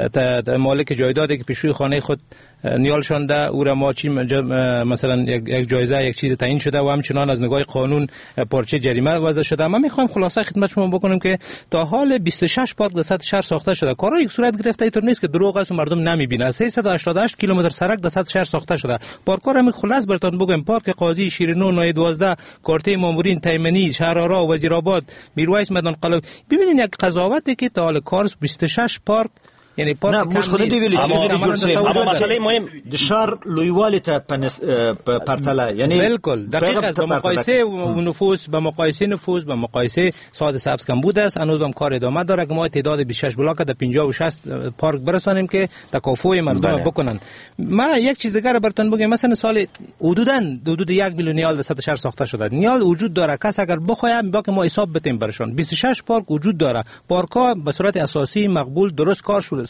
مالک جایدادی که پیشوی خانه خود نیال شانده او را ما چی مثلا یک جایزه یک چیز تعیین شده و همچنان از نگاه قانون پارچه جریمه وضع شده. من میخوام خلاصه خدمت شما بکنم که تا حال بیست و شش پارک در سطح شهر ساخته شده. کارهای صورت گرفته اینطور نیست که دروغ است و مردم نمیبینه. سیصد و هشتاد و هشت کیلومتر سرک در سطح شهر ساخته شده. پارک‌ها را خلاص براتون بگم: پارک قاضی، شیرینو، نای دوازده، کارته مامورین، تیمنی، شهرآرا، وزیرآباد، میرویس میدان قلعه. ببینید یک قضاوتی که تا حال کار بیست و شش پارک یعنی پارک نه مشخصه دی ویلی چې اما مسئله مهم د شهر لویوالی ته په پرتله یعنی بالکل دقیقاً به مقایسه نفوس به مقایسه نفوس به مقایسه ساده سبز کمبود است. هنوزم کار ادامه داره که ما تعداد بیست و شش بلاک در پنجاه و شش پارک برسانیم که تکافؤ مردم بکنن. من یک چیز دیگه براتون بگم: مثلا سال حدوداً حدود یک میلیون نیال در سطح شهر ساخته شده. نیال وجود داره، کس اگر بخواد با که ما حساب بتیم برشون بیست و شش پارک وجود داره. پارک‌ها به صورت اساسی مقبول درست کار شده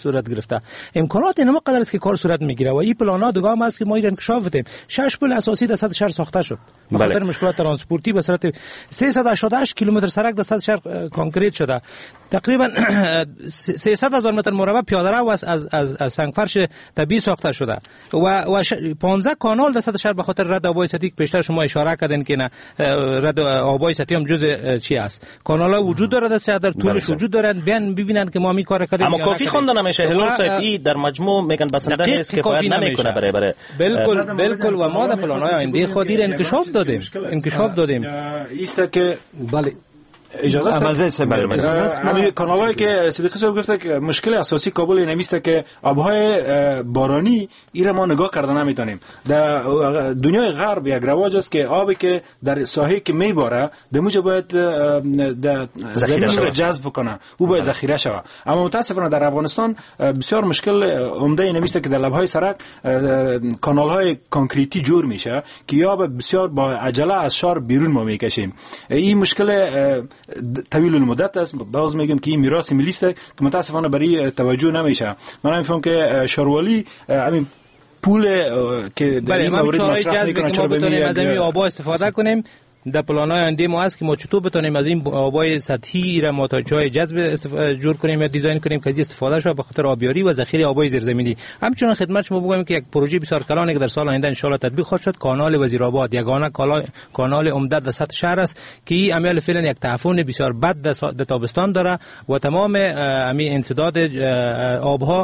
صورت گرفته. امکانات اینما قدر است که کار صورت میگیره و این پلان‌ها دیگه هم است که ما این انکشاف بدیم. شش پل اساسی در سطح شهر ساخته شد. به خاطر بله. مشکلات ترانسپورتی به صورت سیصد و هشتاد و هشت کیلومتر سرک در سطح شهر کانکریت شده. تقریبا سیصد هزار متر مربع پیاده رو از از از, از سنگفرش طبیعی ساخته شده و و پانزده کانال در سطح شهر به خاطر رد آبای سطحی که پیشتر شما اشاره کردین که نه رد آبای سطحی هم جزء چی است. کانال‌ها وجود داره در شهر، در طولش وجود دارن، بیان ببینن که ما می کار کردیم. اما کافی خوندن نمیشه. هلال صاحب در مجموع میگن بسنده نیست که کافی نمیکنه برای برای بالکل بالکل و ما در پلان‌های آینده خود دیر انکشاف دادیم انکشاف دادیم است که بله اجازه است همین کانالایی که صدیقی صاحب گفته که مشکل اساسی کابل این است که آبهای بارانی ایره ما نگاه کردن نمیتونیم. در دنیای غرب یک رواج است که آبی که در ساحلی که میباره دموجه باید در زمین رو جذب کنه، او باید ذخیره شود. اما متاسفانه در افغانستان بسیار مشکل عمده این است که در لبهای سرک کانال‌های کانکریتی جور میشه که آب بسیار با عجله از شار بیرون ما میکشیم. این مشکل طویل المدت است. باز میگم که این میراث ملی است که متاسفانه برای توجه نمیشه. من میفهمم که شاروالی همین پول که در این مورد مصرف میکنه چرا بتونیم از این آبا استفاده کنیم. در پلان‌های آینده ما است که ما چطور بتونیم از این آبای سطحی را ما تا جای جذب استف... جور کنیم یا دیزاین کنیم که از استفاده شه به خاطر آبیاری و ذخیره آبای زیرزمینی. همچنین خدمت شما بگم که یک پروژه بسیار کلانی که در سال آینده ان شاء الله تطبیق خواهد شد، کانال وزیرآباد، یگانه کالا... کانال عمده در سطح شهر است که این عمل فعلا یک تعفن بسیار بد در سا... تابستان داره و تمام همین انسداد آبها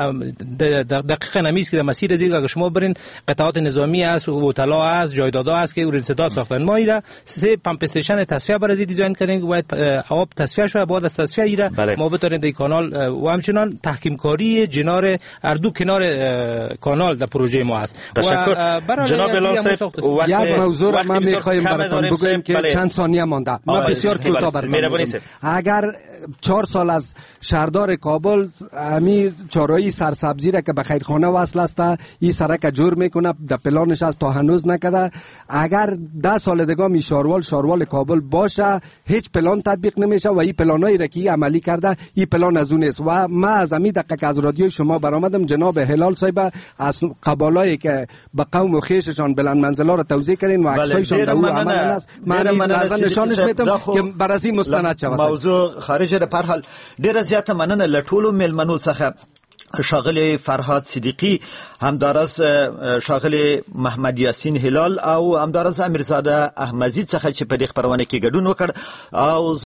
دقیقاً نمیست که در مسیر زیر اگر شما برین قطعات نظامی است و طلا است، جایدادها است که اون انسداد ساختن. ما ایرا سه پمپ استیشن تصفیه برای دیزاین کردیم که باید آب تصفیه شود. بعد از تصفیه ایره بله. ما بتونیم در کانال و همچنان تحکیم کاری جنار اردو کنار کانال در پروژه ما است. تشکر جناب هلال صاحب. یک موضوع را من میخوایم براتون بگویم که چند ثانیه مانده. ما بسیار کوتاه براتون اگر چهار سال از شهردار کابل امی چهارراهی سرسبزی را که به خیرخانه وصل است این سرک جور میکنه در پلانش است تا هنوز نکرده. اگر ده سال دیگه می شاروال شاروال کابل باشه هیچ پلان تطبیق نمیشه و این پلانایی را که عملی کرده این پلان از اون است. و ما از همین دقیقه که از رادیوی شما برآمدم جناب هلال صاحب از قبالایی که به قوم و خویششان بلند منزلا را توضیح کردین و عکسایشان در عمل است. من لازم نشانش میدم که بر از این مستند شود. موضوع خارج ده پر حال ډیر زیات مننه لټولو ملمنو څخه شاغل فرهاد صدیقی، همدارس شاغل محمد یاسین هلال او همدارس امیرزاده احمدی څخه چې په دې خبرونه کې ګډون وکړ او